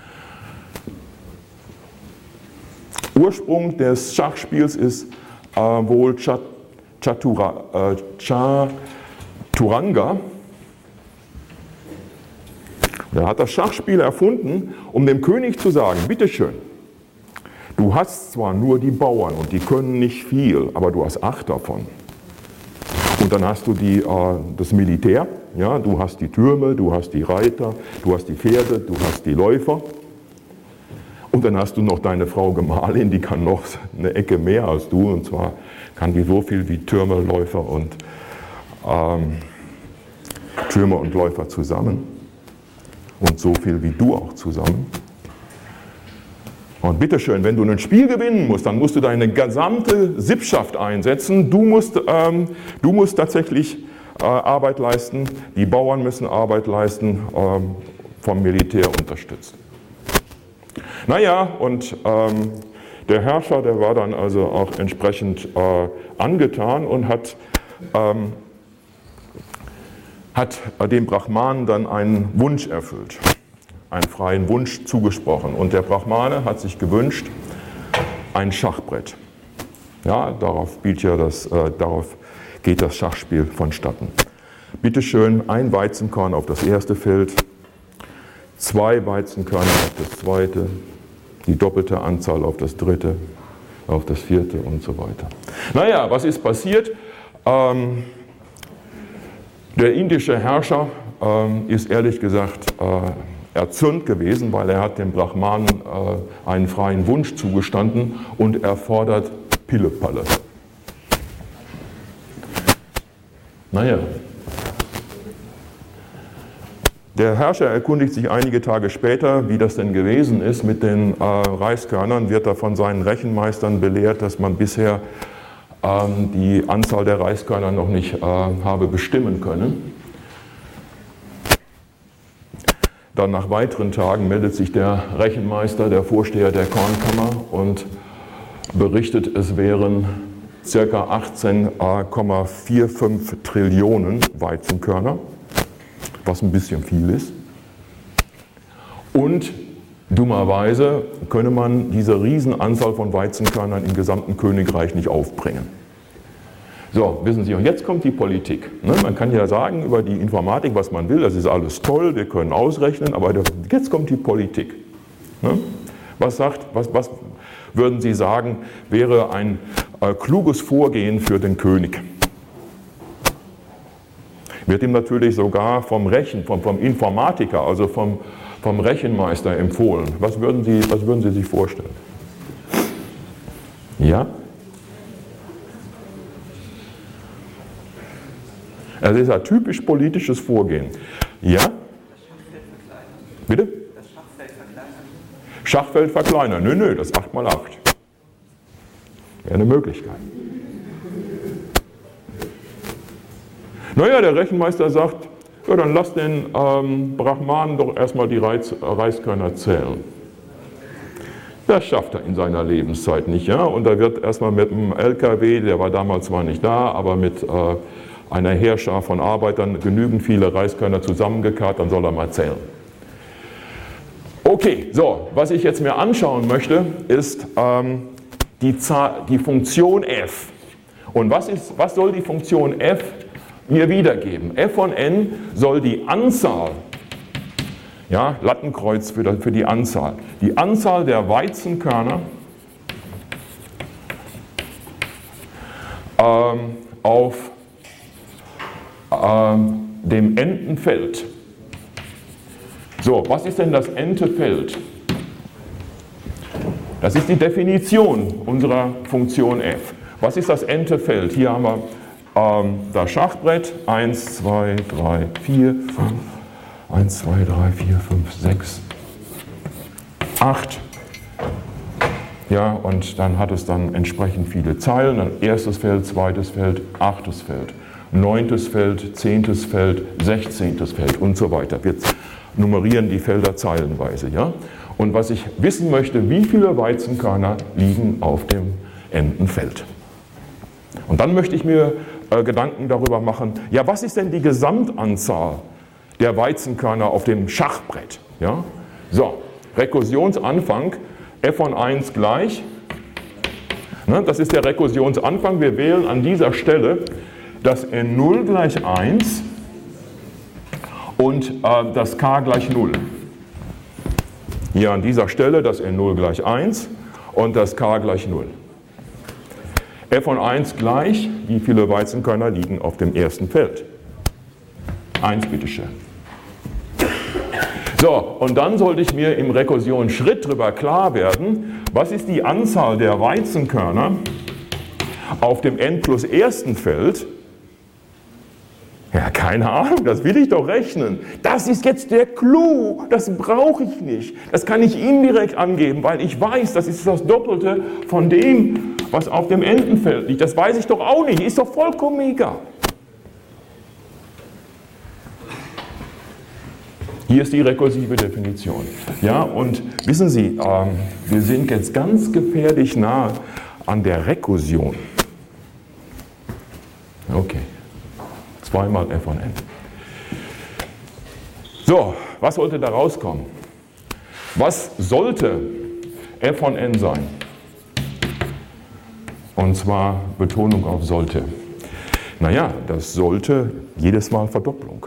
Ursprung des Schachspiels ist wohl Chaturanga. Er hat das Schachspiel erfunden, um dem König zu sagen, bitteschön, du hast zwar nur die Bauern und die können nicht viel, aber du hast 8 davon. Und dann hast du das Militär, ja, du hast die Türme, du hast die Reiter, du hast die Pferde, du hast die Läufer. Und dann hast du noch deine Frau Gemahlin, die kann noch eine Ecke mehr als du, und zwar kann die so viel wie Türme, Läufer und Türme und Läufer zusammen. Und so viel wie du auch zusammen. Und bitteschön, wenn du ein Spiel gewinnen musst, dann musst du deine gesamte Sippschaft einsetzen. Du musst tatsächlich Arbeit leisten, die Bauern müssen Arbeit leisten, vom Militär unterstützt. Naja, und der Herrscher, der war dann also auch entsprechend angetan und hat dem Brahmanen dann einen Wunsch erfüllt, einen freien Wunsch zugesprochen. Und der Brahmane hat sich gewünscht, ein Schachbrett. Ja, darauf geht das Schachspiel vonstatten. Bitte schön, ein Weizenkorn auf das erste Feld, 2 Weizenkörner auf das zweite, die doppelte Anzahl auf das dritte, auf das vierte und so weiter. Naja, was ist passiert? Der indische Herrscher ist ehrlich gesagt erzürnt gewesen, weil er hat dem Brahmanen einen freien Wunsch zugestanden und er fordert Pillepalle. Naja, Der Herrscher erkundigt sich einige Tage später, wie das denn gewesen ist mit den Reiskörnern, wird er von seinen Rechenmeistern belehrt, dass man bisher die Anzahl der Reiskörner noch nicht habe bestimmen können. Dann nach weiteren Tagen meldet sich der Rechenmeister, der Vorsteher der Kornkammer, und berichtet, es wären ca. 18,45 Trillionen Weizenkörner, was ein bisschen viel ist. Und dummerweise könne man diese Riesenanzahl von Weizenkörnern im gesamten Königreich nicht aufbringen. So, wissen Sie, und jetzt kommt die Politik. Man kann ja sagen über die Informatik, was man will, das ist alles toll, wir können ausrechnen, aber jetzt kommt die Politik. Was würden Sie sagen, wäre ein kluges Vorgehen für den König? Wird ihm natürlich sogar vom Informatiker, also vom Rechenmeister empfohlen. Was würden Sie sich vorstellen? Ja? Also das ist ein typisch politisches Vorgehen. Ja? Bitte? Das Schachfeld verkleinern. Schachfeld verkleinern. Nö, das 8×8. Wäre eine Möglichkeit. Naja, der Rechenmeister sagt, ja, dann lass den Brahmanen doch erstmal die Reiskörner zählen. Das schafft er in seiner Lebenszeit nicht. Ja? Und da wird erstmal mit dem LKW, der war damals zwar nicht da, aber mit einer Heerschar von Arbeitern genügend viele Reiskörner zusammengekarrt, dann soll er mal zählen. Okay, so, was ich jetzt mir anschauen möchte, ist die Funktion f. Und was soll die Funktion f mir wiedergeben? F von n soll die Anzahl, ja, Lattenkreuz für die Anzahl der Weizenkörner auf dem n. Feld. So, was ist denn das n. Feld? Das ist die Definition unserer Funktion f. Was ist das n. Feld? Hier haben wir das Schachbrett, 1, 2, 3, 4, 5, 1, 2, 3, 4, 5, 6, 8. Ja, und dann hat es dann entsprechend viele Zeilen. Dann erstes Feld, zweites Feld, achtes Feld, 9. Feld, 10. Feld, 16. Feld und so weiter. Wir nummerieren die Felder zeilenweise. Ja? Und was ich wissen möchte, wie viele Weizenkörner liegen auf dem n. Feld. Und dann möchte ich mir Gedanken darüber machen, ja, was ist denn die Gesamtanzahl der Weizenkörner auf dem Schachbrett? Ja? So, Rekursionsanfang, f von 1 gleich, ne, das ist der Rekursionsanfang, wir wählen an dieser Stelle das n0 gleich 1 und das k gleich 0. Hier an dieser Stelle das n0 gleich 1 und das k gleich 0. f von 1 gleich, wie viele Weizenkörner liegen auf dem ersten Feld? 1, bitteschön. So, und dann sollte ich mir im Rekursionsschritt darüber klar werden, was ist die Anzahl der Weizenkörner auf dem n plus ersten Feld? Ja, keine Ahnung, das will ich doch rechnen. Das ist jetzt der Clou, das brauche ich nicht. Das kann ich indirekt angeben, weil ich weiß, das ist das Doppelte von dem, was auf dem Entenfeld liegt. Das weiß ich doch auch nicht, ist doch vollkommen egal. Hier ist die rekursive Definition. Ja, und wissen Sie, wir sind jetzt ganz gefährlich nah an der Rekursion. Okay. 2 mal f von n. So, was sollte da rauskommen? Was sollte f von n sein? Und zwar Betonung auf sollte. Naja, das sollte jedes Mal Verdopplung.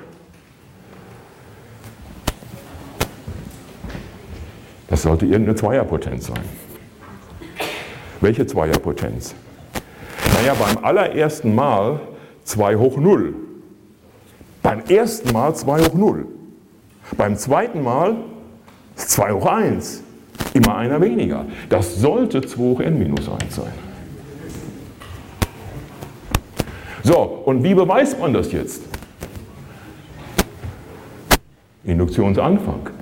Das sollte irgendeine Zweierpotenz sein. Welche Zweierpotenz? Naja, beim allerersten Mal 2 hoch 0. Beim ersten Mal 2 hoch 0. Beim zweiten Mal 2 hoch 1. Immer einer weniger. Das sollte 2 hoch n minus 1 sein. So, und wie beweist man das jetzt? Induktionsanfang.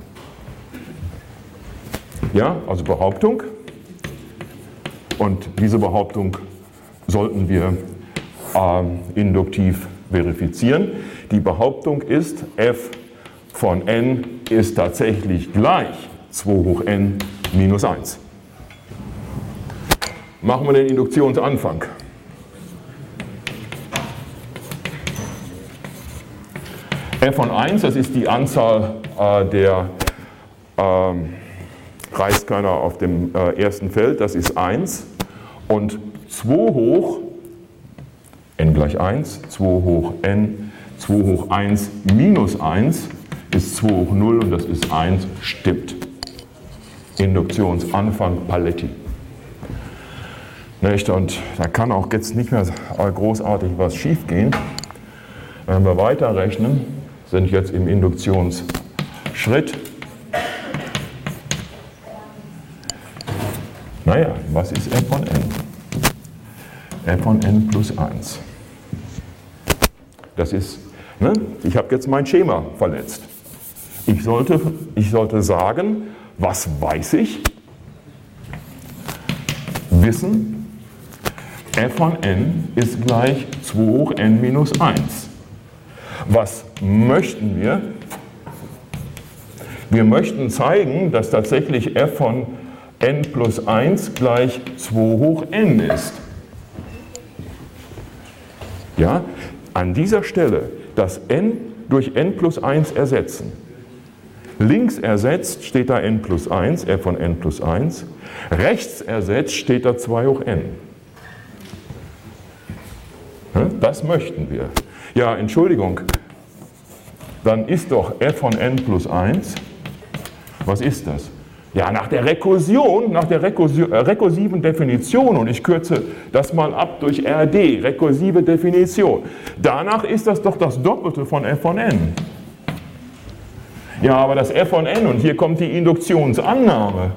Ja, also Behauptung. Und diese Behauptung sollten wir induktiv verifizieren. Die Behauptung ist, f von n ist tatsächlich gleich 2 hoch n minus 1. Machen wir den Induktionsanfang. f von 1, das ist die Anzahl der Reiskörner auf dem ersten Feld, das ist 1. Und 2 hoch n gleich 1, 2 hoch n, 2 hoch 1 minus 1 ist 2 hoch 0 und das ist 1, stimmt. Induktionsanfang Paletti. Nicht? Und da kann auch jetzt nicht mehr großartig was schief gehen. Wenn wir weiterrechnen, sind jetzt im Induktionsschritt. Naja, was ist f von n? f von n plus 1. Das ist, ne? Ich habe jetzt mein Schema verletzt. Ich sollte sagen, was weiß ich? Wissen, f von n ist gleich 2 hoch n minus 1. Was möchten wir? Wir möchten zeigen, dass tatsächlich f von n plus 1 gleich 2 hoch n ist. Ja, an dieser Stelle das n durch n plus 1 ersetzen. Links ersetzt steht da n plus 1, f von n plus 1. Rechts ersetzt steht da 2 hoch n. Das möchten wir. Ja, Entschuldigung, dann ist doch f von n plus 1, was ist das? Ja, nach der Rekursion, nach der rekursiven Definition, und ich kürze das mal ab durch RD, rekursive Definition, danach ist das doch das Doppelte von f von n. Ja, aber das f von n, und hier kommt die Induktionsannahme,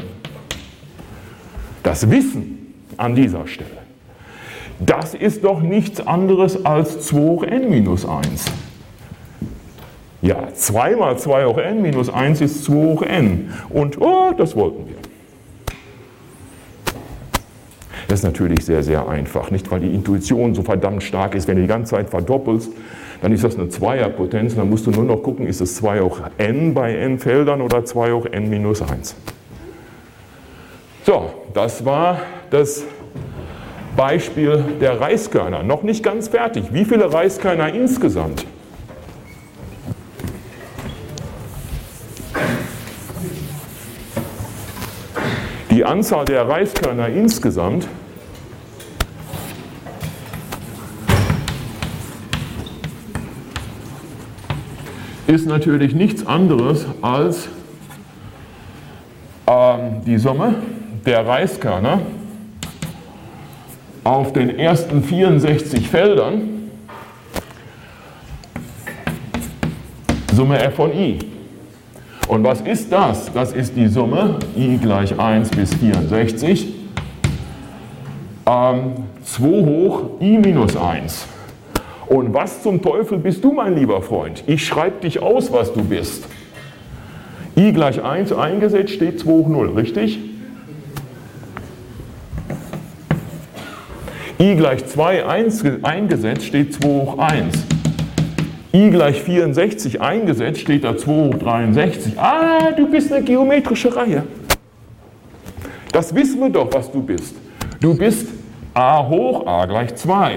das Wissen an dieser Stelle, das ist doch nichts anderes als 2 hoch n minus 1. Ja, 2 mal 2 hoch n minus 1 ist 2 hoch n. Und das wollten wir. Das ist natürlich sehr, sehr einfach, nicht? Weil die Intuition so verdammt stark ist. Wenn du die ganze Zeit verdoppelst, dann ist das eine Zweierpotenz. Dann musst du nur noch gucken, ist es 2 hoch n bei n Feldern oder 2 hoch n minus 1. So, das war das Beispiel der Reiskörner. Noch nicht ganz fertig. Wie viele Reiskörner insgesamt? Die Anzahl der Reiskörner insgesamt ist natürlich nichts anderes als die Summe der Reiskörner auf den ersten 64 Feldern, Summe f von i. Und was ist das? Das ist die Summe i gleich 1 bis 64, 2 hoch i minus 1. Und was zum Teufel bist du, mein lieber Freund? Ich schreibe dich aus, was du bist. I gleich 1 eingesetzt steht 2 hoch 0, richtig? I gleich 2 eingesetzt steht 2 hoch 1. I gleich 64 eingesetzt steht da 2 hoch 63. Ah, du bist eine geometrische Reihe. Das wissen wir doch, was du bist. Du bist a hoch a gleich 2.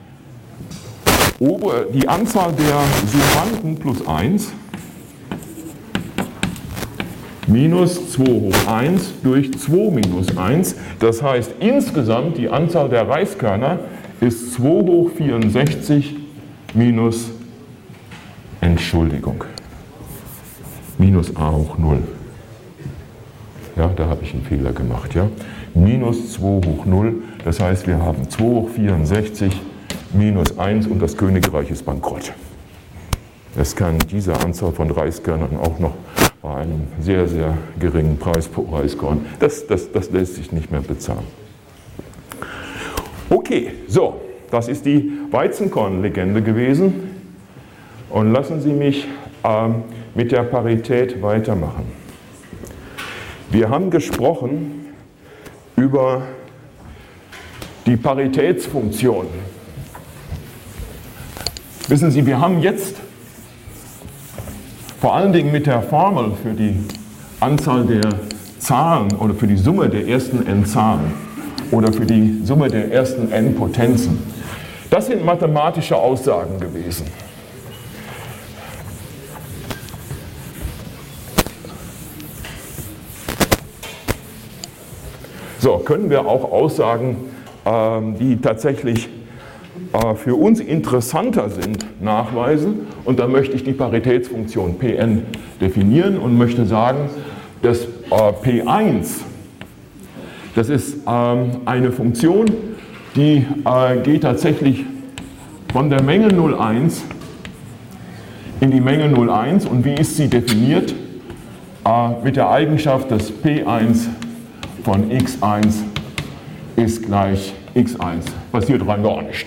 Die Anzahl der Summanden plus 1 minus 2 hoch 1 durch 2 minus 1. Das heißt, insgesamt die Anzahl der Reiskörner ist 2 hoch 64 minus, Entschuldigung, minus a hoch 0. Ja, da habe ich einen Fehler gemacht. Ja? Minus 2 hoch 0, das heißt, wir haben 2 hoch 64 minus 1 und das Königreich ist bankrott. Es kann diese Anzahl von Reiskörnern auch noch bei einem sehr, sehr geringen Preis pro Reiskorn, das lässt sich nicht mehr bezahlen. Okay, so, das ist die Weizenkorn-Legende gewesen. Und lassen Sie mich mit der Parität weitermachen. Wir haben gesprochen über die Paritätsfunktion. Wissen Sie, wir haben jetzt vor allen Dingen mit der Formel für die Anzahl der Zahlen oder für die Summe der ersten n Zahlen oder für die Summe der ersten n Potenzen. Das sind mathematische Aussagen gewesen. So, können wir auch Aussagen, die tatsächlich für uns interessanter sind, nachweisen. Und da möchte ich die Paritätsfunktion Pn definieren und möchte sagen, dass P1, das ist eine Funktion, die geht tatsächlich von der Menge 0,1 in die Menge 0,1. Und wie ist sie definiert? Mit der Eigenschaft, dass P1 von x1 ist gleich x1. Passiert rein gar nicht.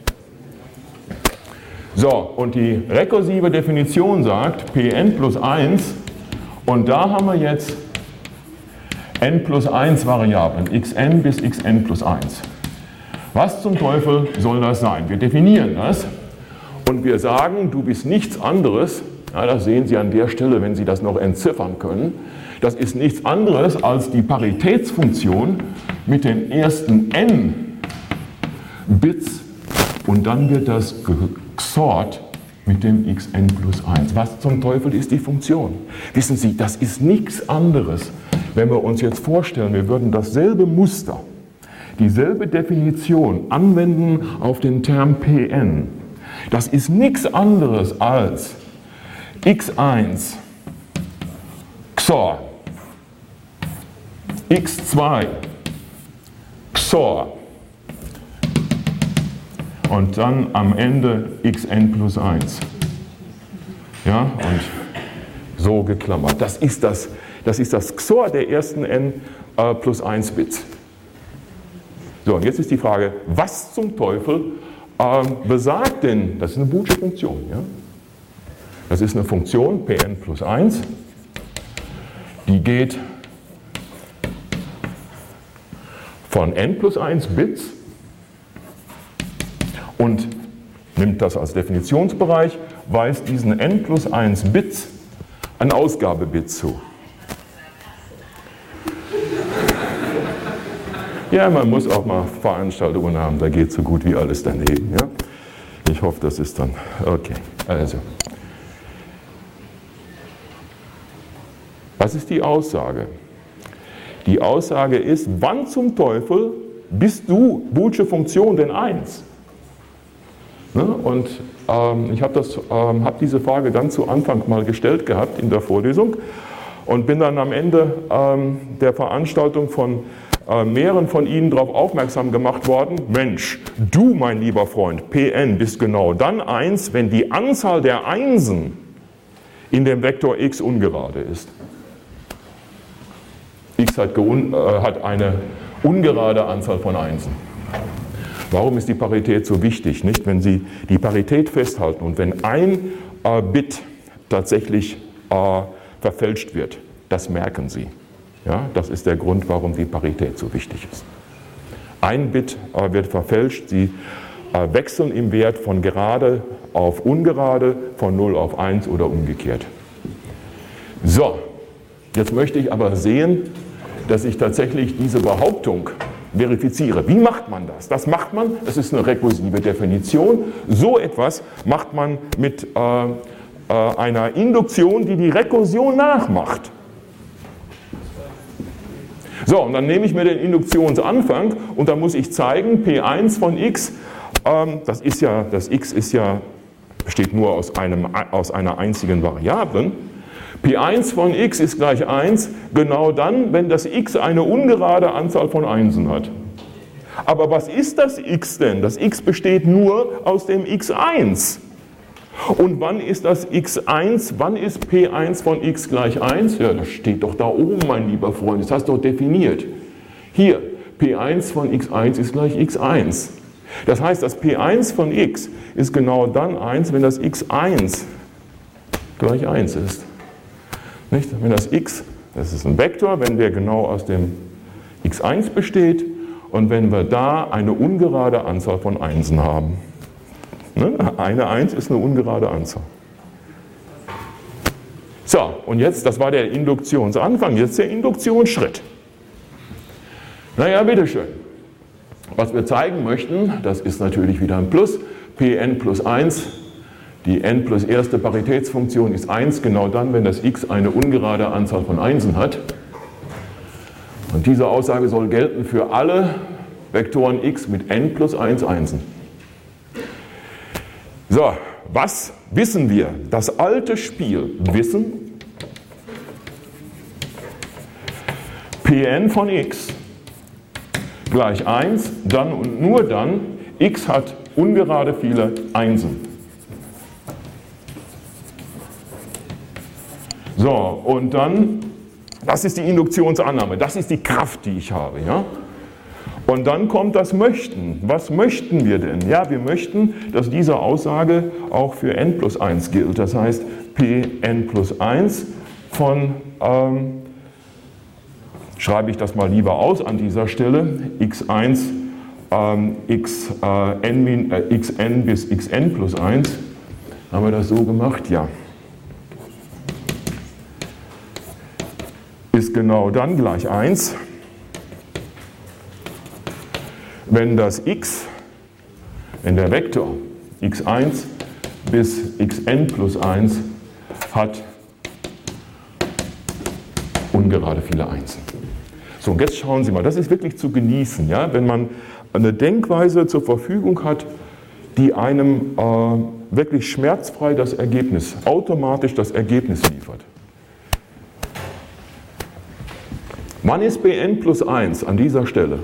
So, und die rekursive Definition sagt Pn plus 1, und da haben wir jetzt n plus 1 Variablen, xn bis xn plus 1. Was zum Teufel soll das sein? Wir definieren das und wir sagen, du bist nichts anderes, ja, das sehen Sie an der Stelle, wenn Sie das noch entziffern können, das ist nichts anderes als die Paritätsfunktion mit den ersten n Bits und dann wird das XORt mit dem xn plus 1. Was zum Teufel ist die Funktion? Wissen Sie, das ist nichts anderes. Wenn wir uns jetzt vorstellen, wir würden dasselbe Muster, dieselbe Definition anwenden auf den Term Pn. Das ist nichts anderes als x1 XOR x2 XOR und dann am Ende xn plus 1. Ja, und so geklammert. Das ist das XOR der ersten n plus 1 Bits. So, und jetzt ist die Frage, was zum Teufel besagt denn, das ist eine Boolesche Funktion, ja? Das ist eine Funktion, Pn plus 1, die geht von n plus 1 Bits und nimmt das als Definitionsbereich, weist diesen n plus 1 Bits ein Ausgabebit zu. Ja, man muss auch mal Veranstaltungen haben, da geht so gut wie alles daneben. Ja? Ich hoffe, das ist dann okay. Also, was ist die Aussage? Die Aussage ist, wann zum Teufel bist du Boolesche Funktion denn 1? Ne? Und ich habe diese Frage ganz zu Anfang mal gestellt gehabt in der Vorlesung und bin dann am Ende der Veranstaltung von mehreren von Ihnen darauf aufmerksam gemacht worden, Mensch, du, mein lieber Freund, Pn bist genau dann 1, wenn die Anzahl der Einsen in dem Vektor x ungerade ist. X hat eine ungerade Anzahl von Einsen. Warum ist die Parität so wichtig? Nicht? Wenn Sie die Parität festhalten und wenn ein Bit tatsächlich verfälscht wird, das merken Sie. Ja, das ist der Grund, warum die Parität so wichtig ist. Ein Bit wird verfälscht, Sie wechseln im Wert von gerade auf ungerade, von 0 auf 1 oder umgekehrt. So, jetzt möchte ich aber sehen, dass ich tatsächlich diese Behauptung verifiziere. Wie macht man das? Das macht man, das ist eine rekursive Definition, so etwas macht man mit einer Induktion, die die Rekursion nachmacht. So, und dann nehme ich mir den Induktionsanfang und dann muss ich zeigen, P1 von x, das x besteht nur aus einer einzigen Variablen. P1 von x ist gleich 1, genau dann, wenn das x eine ungerade Anzahl von Einsen hat. Aber was ist das x denn? Das x besteht nur aus dem x1. Und wann ist das x1, wann ist P1 von x gleich 1? Ja, das steht doch da oben, mein lieber Freund, das hast du doch definiert. Hier, P1 von x1 ist gleich x1. Das heißt, das P1 von x ist genau dann 1, wenn das x1 gleich 1 ist. Nicht? Wenn das x, das ist ein Vektor, wenn der genau aus dem x1 besteht und wenn wir da eine ungerade Anzahl von Einsen haben. Ne? Eine 1 ist eine ungerade Anzahl. So, und jetzt, das war der Induktionsanfang, jetzt der Induktionsschritt. Naja, bitteschön. Was wir zeigen möchten, das ist natürlich wieder ein Plus, Pn plus 1, die n plus erste Paritätsfunktion ist 1, genau dann, wenn das x eine ungerade Anzahl von Einsen hat. Und diese Aussage soll gelten für alle Vektoren x mit n plus 1 Einsen. So, was wissen wir? Das alte Spiel wissen, Pn von x gleich 1, dann und nur dann, x hat ungerade viele Einsen. So, und dann, das ist die Induktionsannahme, das ist die Kraft, die ich habe. Ja? Und dann kommt das Möchten. Was möchten wir denn? Ja, wir möchten, dass diese Aussage auch für n plus 1 gilt. Das heißt, Pn plus 1 von, schreibe ich das mal lieber aus an dieser Stelle, x1, xn bis xn plus 1. Haben wir das so gemacht? Ja. Ist genau dann gleich 1, wenn das x, wenn der Vektor x1 bis xn plus 1 hat ungerade viele Einsen. So, und jetzt schauen Sie mal, das ist wirklich zu genießen, ja? Wenn man eine Denkweise zur Verfügung hat, die einem wirklich schmerzfrei das Ergebnis, automatisch das Ergebnis liefert. Wann ist Pn plus 1 an dieser Stelle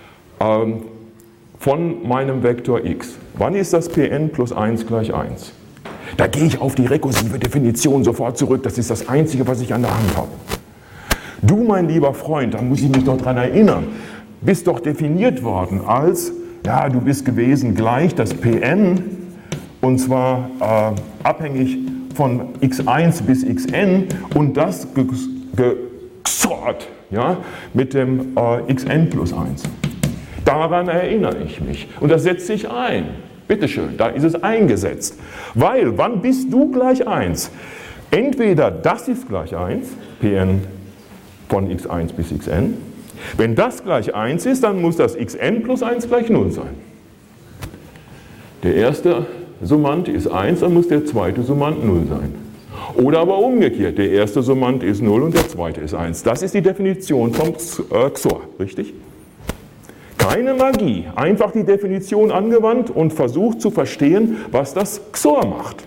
von meinem Vektor x? Wann ist das Pn plus 1 gleich 1? Da gehe ich auf die rekursive Definition sofort zurück, das ist das Einzige, was ich an der Hand habe. Du, mein lieber Freund, da muss ich mich doch dran erinnern, bist doch definiert worden als, ja, du bist gewesen gleich das Pn, und zwar abhängig von x1 bis xn und das XORt, ja, mit dem xn plus 1. Daran erinnere ich mich. Und das setzt sich ein. Bitteschön, da ist es eingesetzt. Weil, wann bist du gleich 1? Entweder das ist gleich 1, Pn von x1 bis xn. Wenn das gleich 1 ist, dann muss das xn plus 1 gleich 0 sein. Der erste Summand ist 1, dann muss der zweite Summand 0 sein. Oder aber umgekehrt, der erste Summand ist 0 und der zweite ist 1. Das ist die Definition vom XOR, richtig? Keine Magie, einfach die Definition angewandt und versucht zu verstehen, was das XOR macht.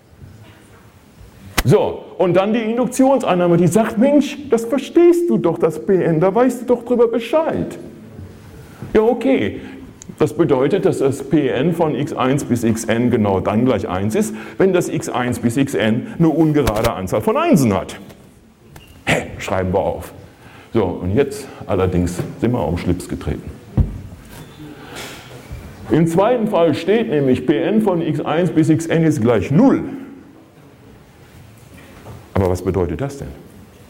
So, und dann die Induktionsannahme, die sagt, Mensch, das verstehst du doch, das Pn, da weißt du doch drüber Bescheid. Ja, okay. Das bedeutet, dass das Pn von x1 bis xn genau dann gleich 1 ist, wenn das x1 bis xn eine ungerade Anzahl von Einsen hat. Schreiben wir auf. So, und jetzt allerdings sind wir auf den Schlips getreten. Im zweiten Fall steht nämlich, Pn von x1 bis xn ist gleich 0. Aber was bedeutet das denn?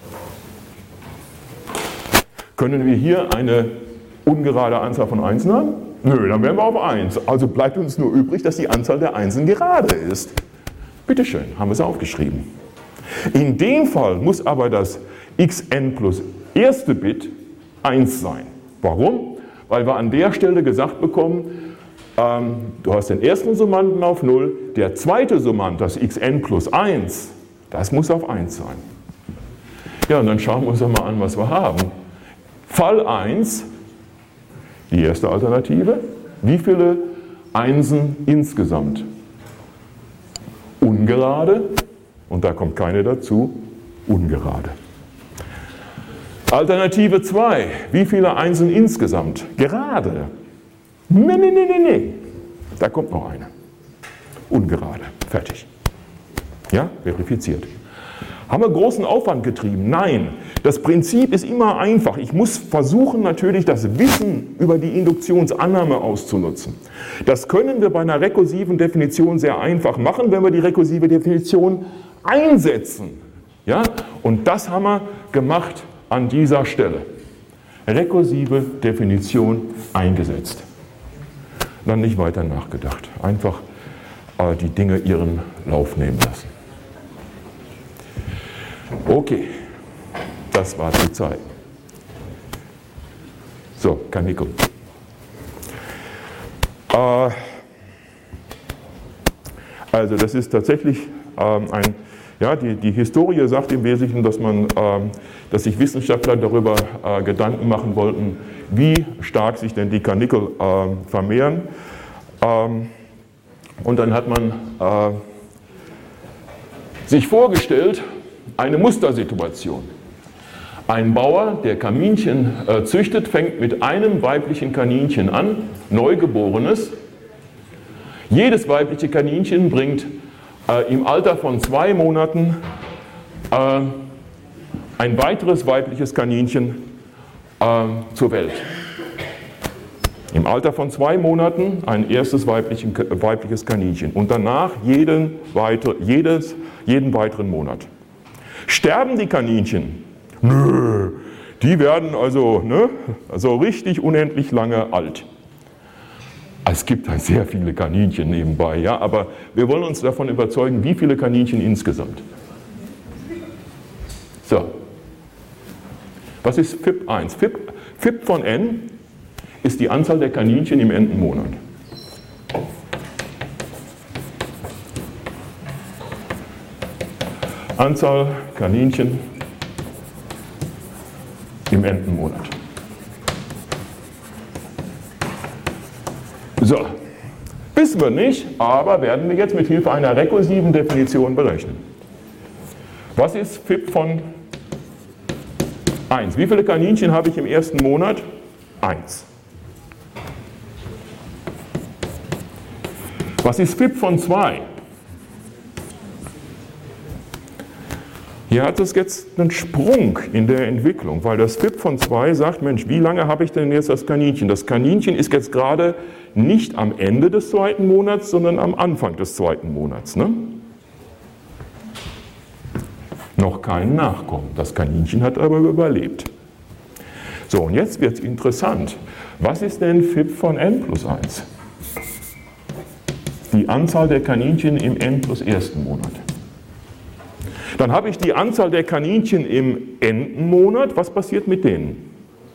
Können wir hier eine ungerade Anzahl von Einsen haben? Nö, dann wären wir auf 1. Also bleibt uns nur übrig, dass die Anzahl der Einsen gerade ist. Bitteschön, haben wir es aufgeschrieben. In dem Fall muss aber das xn plus erste Bit 1 sein. Warum? Weil wir an der Stelle gesagt bekommen, du hast den ersten Summanden auf 0, der zweite Summand, das xn plus 1, das muss auf 1 sein. Ja, und dann schauen wir uns doch mal an, was wir haben. Fall 1, die erste Alternative, wie viele Einsen insgesamt? Ungerade, und da kommt keine dazu, ungerade. Alternative 2, wie viele Einsen insgesamt? Gerade. Nee. Da kommt noch eine. Ungerade. Fertig. Ja, verifiziert. Haben wir großen Aufwand getrieben? Nein. Das Prinzip ist immer einfach. Ich muss versuchen, natürlich das Wissen über die Induktionsannahme auszunutzen. Das können wir bei einer rekursiven Definition sehr einfach machen, wenn wir die rekursive Definition einsetzen. Ja? Und das haben wir gemacht an dieser Stelle. Rekursive Definition eingesetzt. Dann nicht weiter nachgedacht. Einfach die Dinge ihren Lauf nehmen lassen. Okay, das war die Zeit. So, Kanikel. Also das ist tatsächlich die Historie sagt im Wesentlichen, dass sich Wissenschaftler darüber Gedanken machen wollten, wie stark sich denn die Karnickel vermehren. Und dann hat man sich vorgestellt, eine Mustersituation. Ein Bauer, der Kaninchen züchtet, fängt mit einem weiblichen Kaninchen an, Neugeborenes. Jedes weibliche Kaninchen bringt im Alter von 2 Monaten ein weiteres weibliches Kaninchen zur Welt. Im Alter von 2 Monaten ein erstes weibliches Kaninchen und danach jeden weiteren Monat. Sterben die Kaninchen? Nö, die werden also richtig unendlich lange alt. Es gibt halt sehr viele Kaninchen nebenbei, ja, aber wir wollen uns davon überzeugen, wie viele Kaninchen insgesamt. So, was ist FIP1? FIP von n ist die Anzahl der Kaninchen im n. Monat. Anzahl Kaninchen im n. Monat. So, wissen wir nicht, aber werden wir jetzt mit Hilfe einer rekursiven Definition berechnen. Was ist FIP von 1? Wie viele Kaninchen habe ich im ersten Monat? 1. Was ist FIP von 2? Hier hat es jetzt einen Sprung in der Entwicklung, weil das FIP von 2 sagt, Mensch, wie lange habe ich denn jetzt das Kaninchen? Das Kaninchen ist jetzt gerade nicht am Ende des 2. Monats, sondern am Anfang des 2. Monats. Ne? Noch kein Nachkommen. Das Kaninchen hat aber überlebt. So, und jetzt wird es interessant. Was ist denn FIP von n plus 1? Die Anzahl der Kaninchen im n plus 1. Monat. Dann habe ich die Anzahl der Kaninchen im n. Monat. Was passiert mit denen?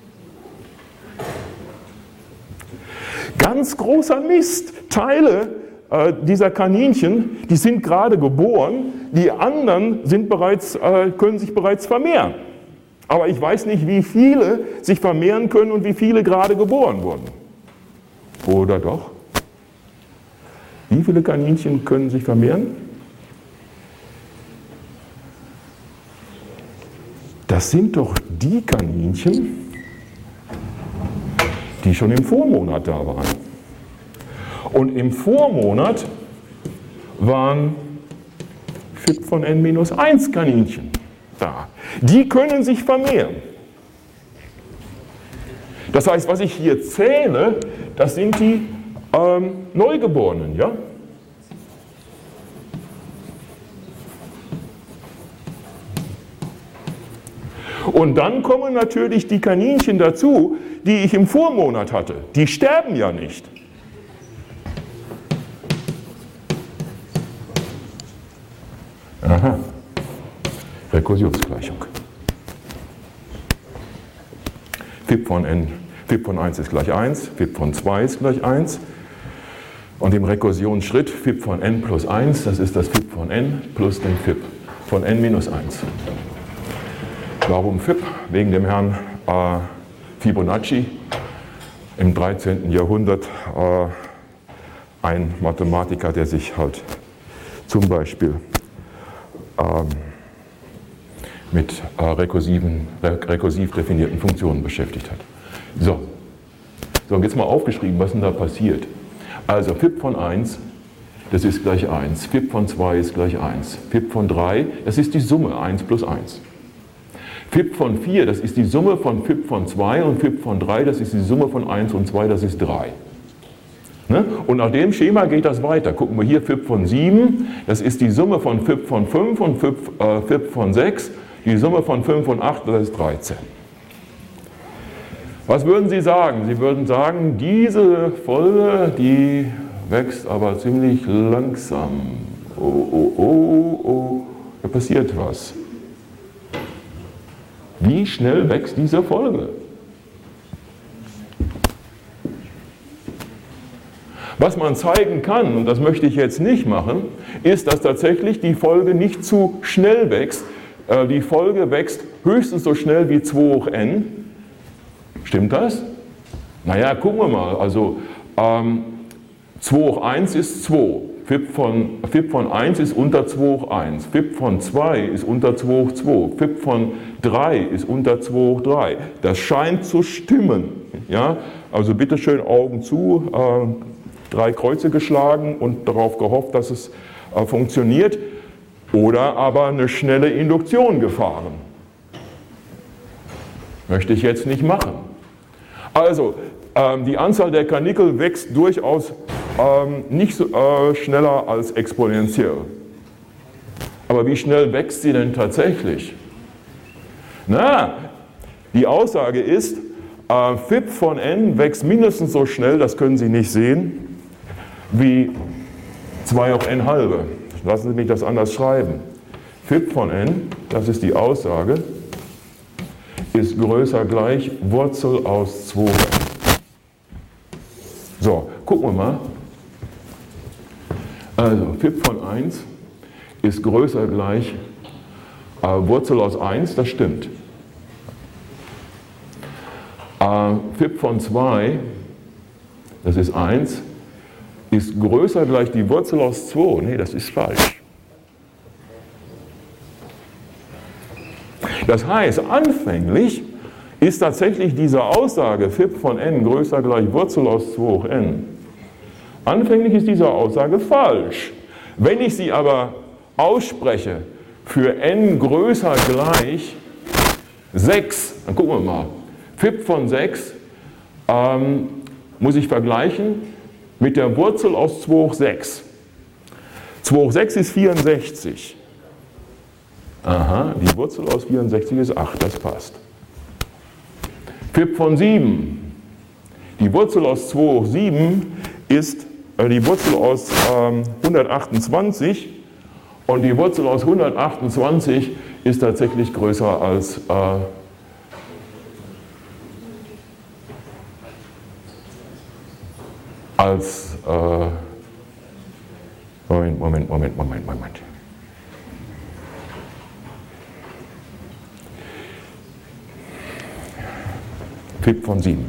Ganz großer Mist. Teile dieser Kaninchen, die sind gerade geboren, die anderen können sich bereits vermehren. Aber ich weiß nicht, wie viele sich vermehren können und wie viele gerade geboren wurden. Oder doch? Wie viele Kaninchen können sich vermehren? Das sind doch die Kaninchen, die schon im Vormonat da waren. Und im Vormonat waren FIP von n minus 1 Kaninchen da. Die können sich vermehren. Das heißt, was ich hier zähle, das sind die Neugeborenen, ja? Und dann kommen natürlich die Kaninchen dazu, die ich im Vormonat hatte. Die sterben ja nicht. Aha. Rekursionsgleichung. FIP von 1 ist gleich 1, FIP von 2 ist gleich 1. Und im Rekursionsschritt FIP von n plus 1, das ist das FIP von n plus den FIP von n minus 1. Warum FIP? Wegen dem Herrn Fibonacci, im 13. Jahrhundert ein Mathematiker, der sich halt zum Beispiel mit rekursiv definierten Funktionen beschäftigt hat. So, und jetzt mal aufgeschrieben, was denn da passiert. Also FIP von 1, das ist gleich 1, FIP von 2 ist gleich 1, FIP von 3, das ist die Summe 1 plus 1. FIP von 4, das ist die Summe von FIP von 2 und FIP von 3, das ist die Summe von 1 und 2, das ist 3. Ne? Und nach dem Schema geht das weiter. Gucken wir hier FIP von 7, das ist die Summe von FIP von 5 und FIP von 6. Die Summe von 5 und 8, das ist 13. Was würden Sie sagen? Sie würden sagen, diese Folge, die wächst aber ziemlich langsam. Oh, da passiert was. Wie schnell wächst diese Folge? Was man zeigen kann, und das möchte ich jetzt nicht machen, ist, dass tatsächlich die Folge nicht zu schnell wächst. Die Folge wächst höchstens so schnell wie 2 hoch n. Stimmt das? Naja, gucken wir mal. Also 2 hoch 1 ist 2. FIP von 1 ist unter 2 hoch 1. FIP von 2 ist unter 2 hoch 2. FIP von 3 ist unter 2 hoch 3. Das scheint zu stimmen. Ja? Also bitte schön Augen zu, 3 Kreuze geschlagen und darauf gehofft, dass es funktioniert. Oder aber eine schnelle Induktion gefahren. Möchte ich jetzt nicht machen. Also, die Anzahl der Karnickel wächst durchaus nicht so, schneller als exponentiell. Aber wie schnell wächst sie denn tatsächlich? Na, die Aussage ist, FIP von n wächst mindestens so schnell, das können Sie nicht sehen, wie 2 hoch n halbe. Lassen Sie mich das anders schreiben. FIP von n, das ist die Aussage, ist größer gleich Wurzel aus 2n. So, gucken wir mal. Also FIP von 1 ist größer gleich Wurzel aus 1, das stimmt. FIP von 2, das ist 1, ist größer gleich die Wurzel aus 2. Nee, das ist falsch. Das heißt, anfänglich ist tatsächlich diese Aussage FIP von n größer gleich Wurzel aus 2 hoch n. Anfänglich ist diese Aussage falsch. Wenn ich sie aber ausspreche für n größer gleich 6, dann gucken wir mal. FIP von 6 muss ich vergleichen mit der Wurzel aus 2 hoch 6. 2 hoch 6 ist 64. Aha, die Wurzel aus 64 ist 8, das passt. FIP von 7. Die Wurzel aus 2 hoch 7 ist die Wurzel aus 128 und die Wurzel aus 128 ist tatsächlich größer als Moment. FIP von 7.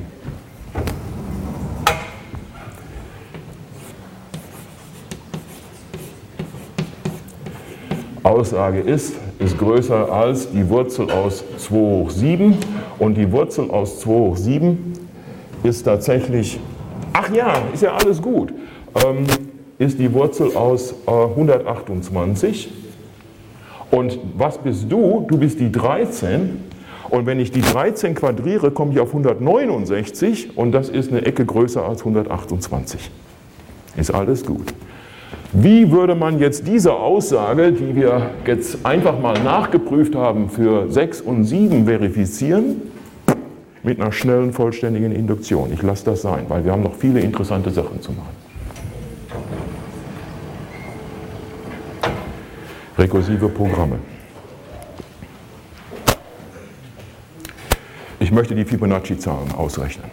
Aussage ist größer als die Wurzel aus 2 hoch 7 und die Wurzel aus 2 hoch 7 ist tatsächlich, ach ja, ist ja alles gut, ist die Wurzel aus 128 und was bist du? Du bist die 13 und wenn ich die 13 quadriere, komme ich auf 169 und das ist eine Ecke größer als 128. Ist alles gut. Wie würde man jetzt diese Aussage, die wir jetzt einfach mal nachgeprüft haben, für 6 und 7 verifizieren? Mit einer schnellen, vollständigen Induktion. Ich lasse das sein, weil wir haben noch viele interessante Sachen zu machen. Rekursive Programme. Ich möchte die Fibonacci-Zahlen ausrechnen.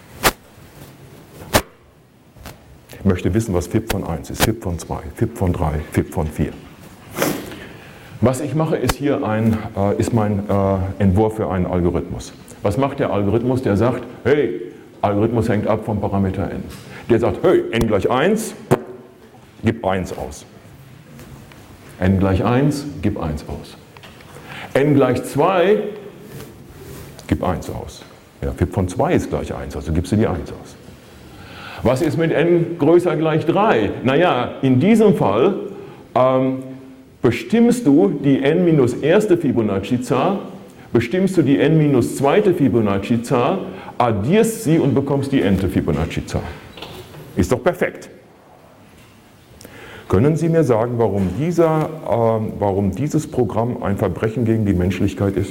Ich möchte wissen, was FIP von 1 ist, FIP von 2, FIP von 3, FIP von 4. Was ich mache, ist hier ist mein Entwurf für einen Algorithmus. Was macht der Algorithmus? Der sagt, hey, Algorithmus hängt ab vom Parameter n. Der sagt, hey, n gleich 1, gib 1 aus. n gleich 1, gib 1 aus. n gleich 2, gib 1 aus. Ja, FIP von 2 ist gleich 1, also gibst du die 1 aus. Was ist mit n größer gleich 3? Naja, in diesem Fall bestimmst du die n minus erste Fibonacci-Zahl, bestimmst du die n minus zweite Fibonacci-Zahl, addierst sie und bekommst die n-te Fibonacci-Zahl. Ist doch perfekt. Können Sie mir sagen, warum dieses Programm ein Verbrechen gegen die Menschlichkeit ist?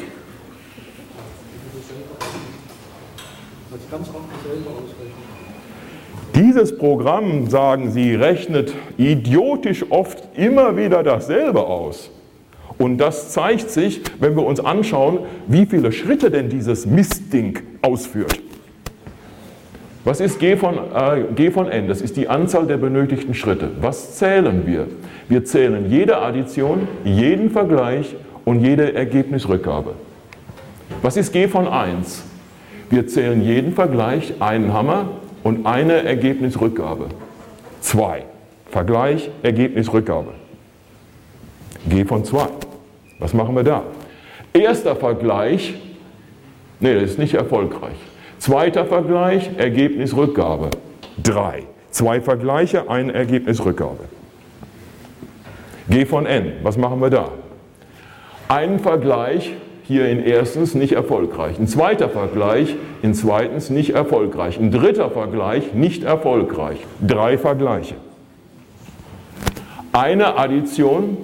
Dieses Programm, sagen Sie, rechnet idiotisch oft immer wieder dasselbe aus. Und das zeigt sich, wenn wir uns anschauen, wie viele Schritte denn dieses Mistding ausführt. Was ist G von n? Das ist die Anzahl der benötigten Schritte. Was zählen wir? Wir zählen jede Addition, jeden Vergleich und jede Ergebnisrückgabe. Was ist G von 1? Wir zählen jeden Vergleich, einen Hammer und eine Ergebnisrückgabe. 2. Vergleich, Ergebnisrückgabe. G von 2. Was machen wir da? Erster Vergleich, das ist nicht erfolgreich. Zweiter Vergleich, Ergebnisrückgabe. 3. 2 Vergleiche, eine Ergebnisrückgabe. G von n, was machen wir da? Ein Vergleich, hier in erstens nicht erfolgreich. Ein zweiter Vergleich, in zweitens nicht erfolgreich. Ein dritter Vergleich, nicht erfolgreich. 3 Vergleiche. Eine Addition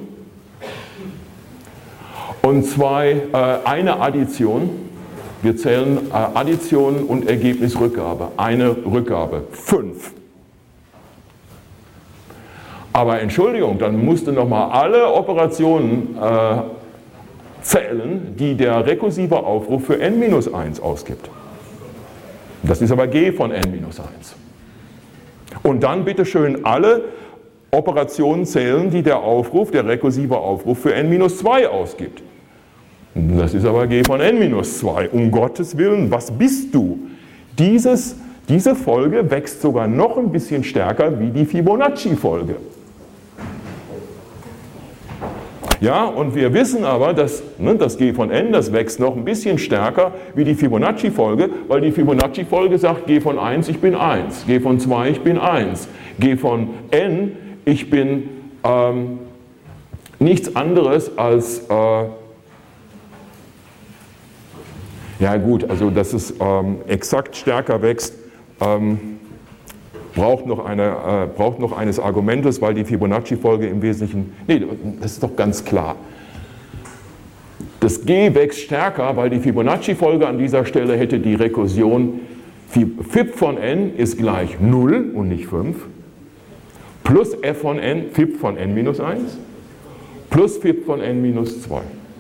und eine Addition. Wir zählen Addition und Ergebnisrückgabe. Eine Rückgabe. 5. Aber Entschuldigung, dann musst du nochmal alle Operationen zählen, die der rekursive Aufruf für n-1 ausgibt. Das ist aber G von n-1. Und dann bitte schön alle Operationen zählen, die der rekursive Aufruf für n-2 ausgibt. Das ist aber G von n-2. Um Gottes Willen, was bist du? Diese Folge wächst sogar noch ein bisschen stärker wie die Fibonacci-Folge. Ja, und wir wissen aber, dass das G von n, das wächst noch ein bisschen stärker wie die Fibonacci-Folge, weil die Fibonacci-Folge sagt, G von 1, ich bin 1, G von 2, ich bin 1, G von n, ich bin nichts anderes als, ja gut, also dass es exakt stärker wächst, braucht noch eines Argumentes, weil die Fibonacci-Folge im Wesentlichen, das ist doch ganz klar. Das G wächst stärker, weil die Fibonacci-Folge an dieser Stelle hätte die Rekursion Fib von n ist gleich 0 und nicht 5, plus f von n, Fib von n-1, plus Fib von n-2.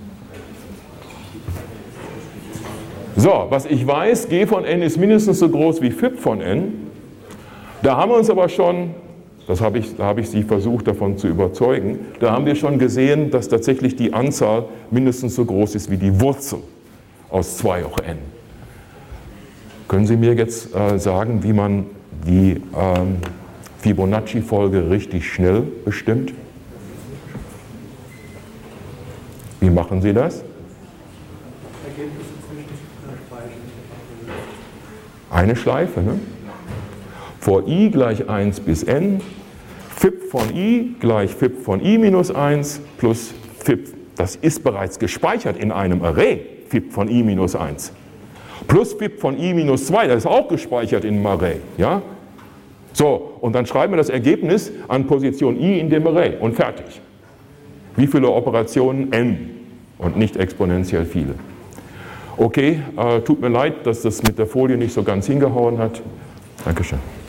So, was ich weiß, G von n ist mindestens so groß wie Fib von n. Da haben wir uns aber schon, da habe ich Sie versucht davon zu überzeugen, da haben wir schon gesehen, dass tatsächlich die Anzahl mindestens so groß ist wie die Wurzel aus 2 hoch n. Können Sie mir jetzt sagen, wie man die Fibonacci-Folge richtig schnell bestimmt? Wie machen Sie das? Eine Schleife, ne? Vor i gleich 1 bis n, Fib von i gleich Fib von i minus 1 plus Fib, das ist bereits gespeichert in einem Array, Fib von i minus 1, plus Fib von i minus 2, das ist auch gespeichert in einem Array. Ja? So, und dann schreiben wir das Ergebnis an Position i in dem Array und fertig. Wie viele Operationen? N und nicht exponentiell viele. Okay, tut mir leid, dass das mit der Folie nicht so ganz hingehauen hat. Dankeschön.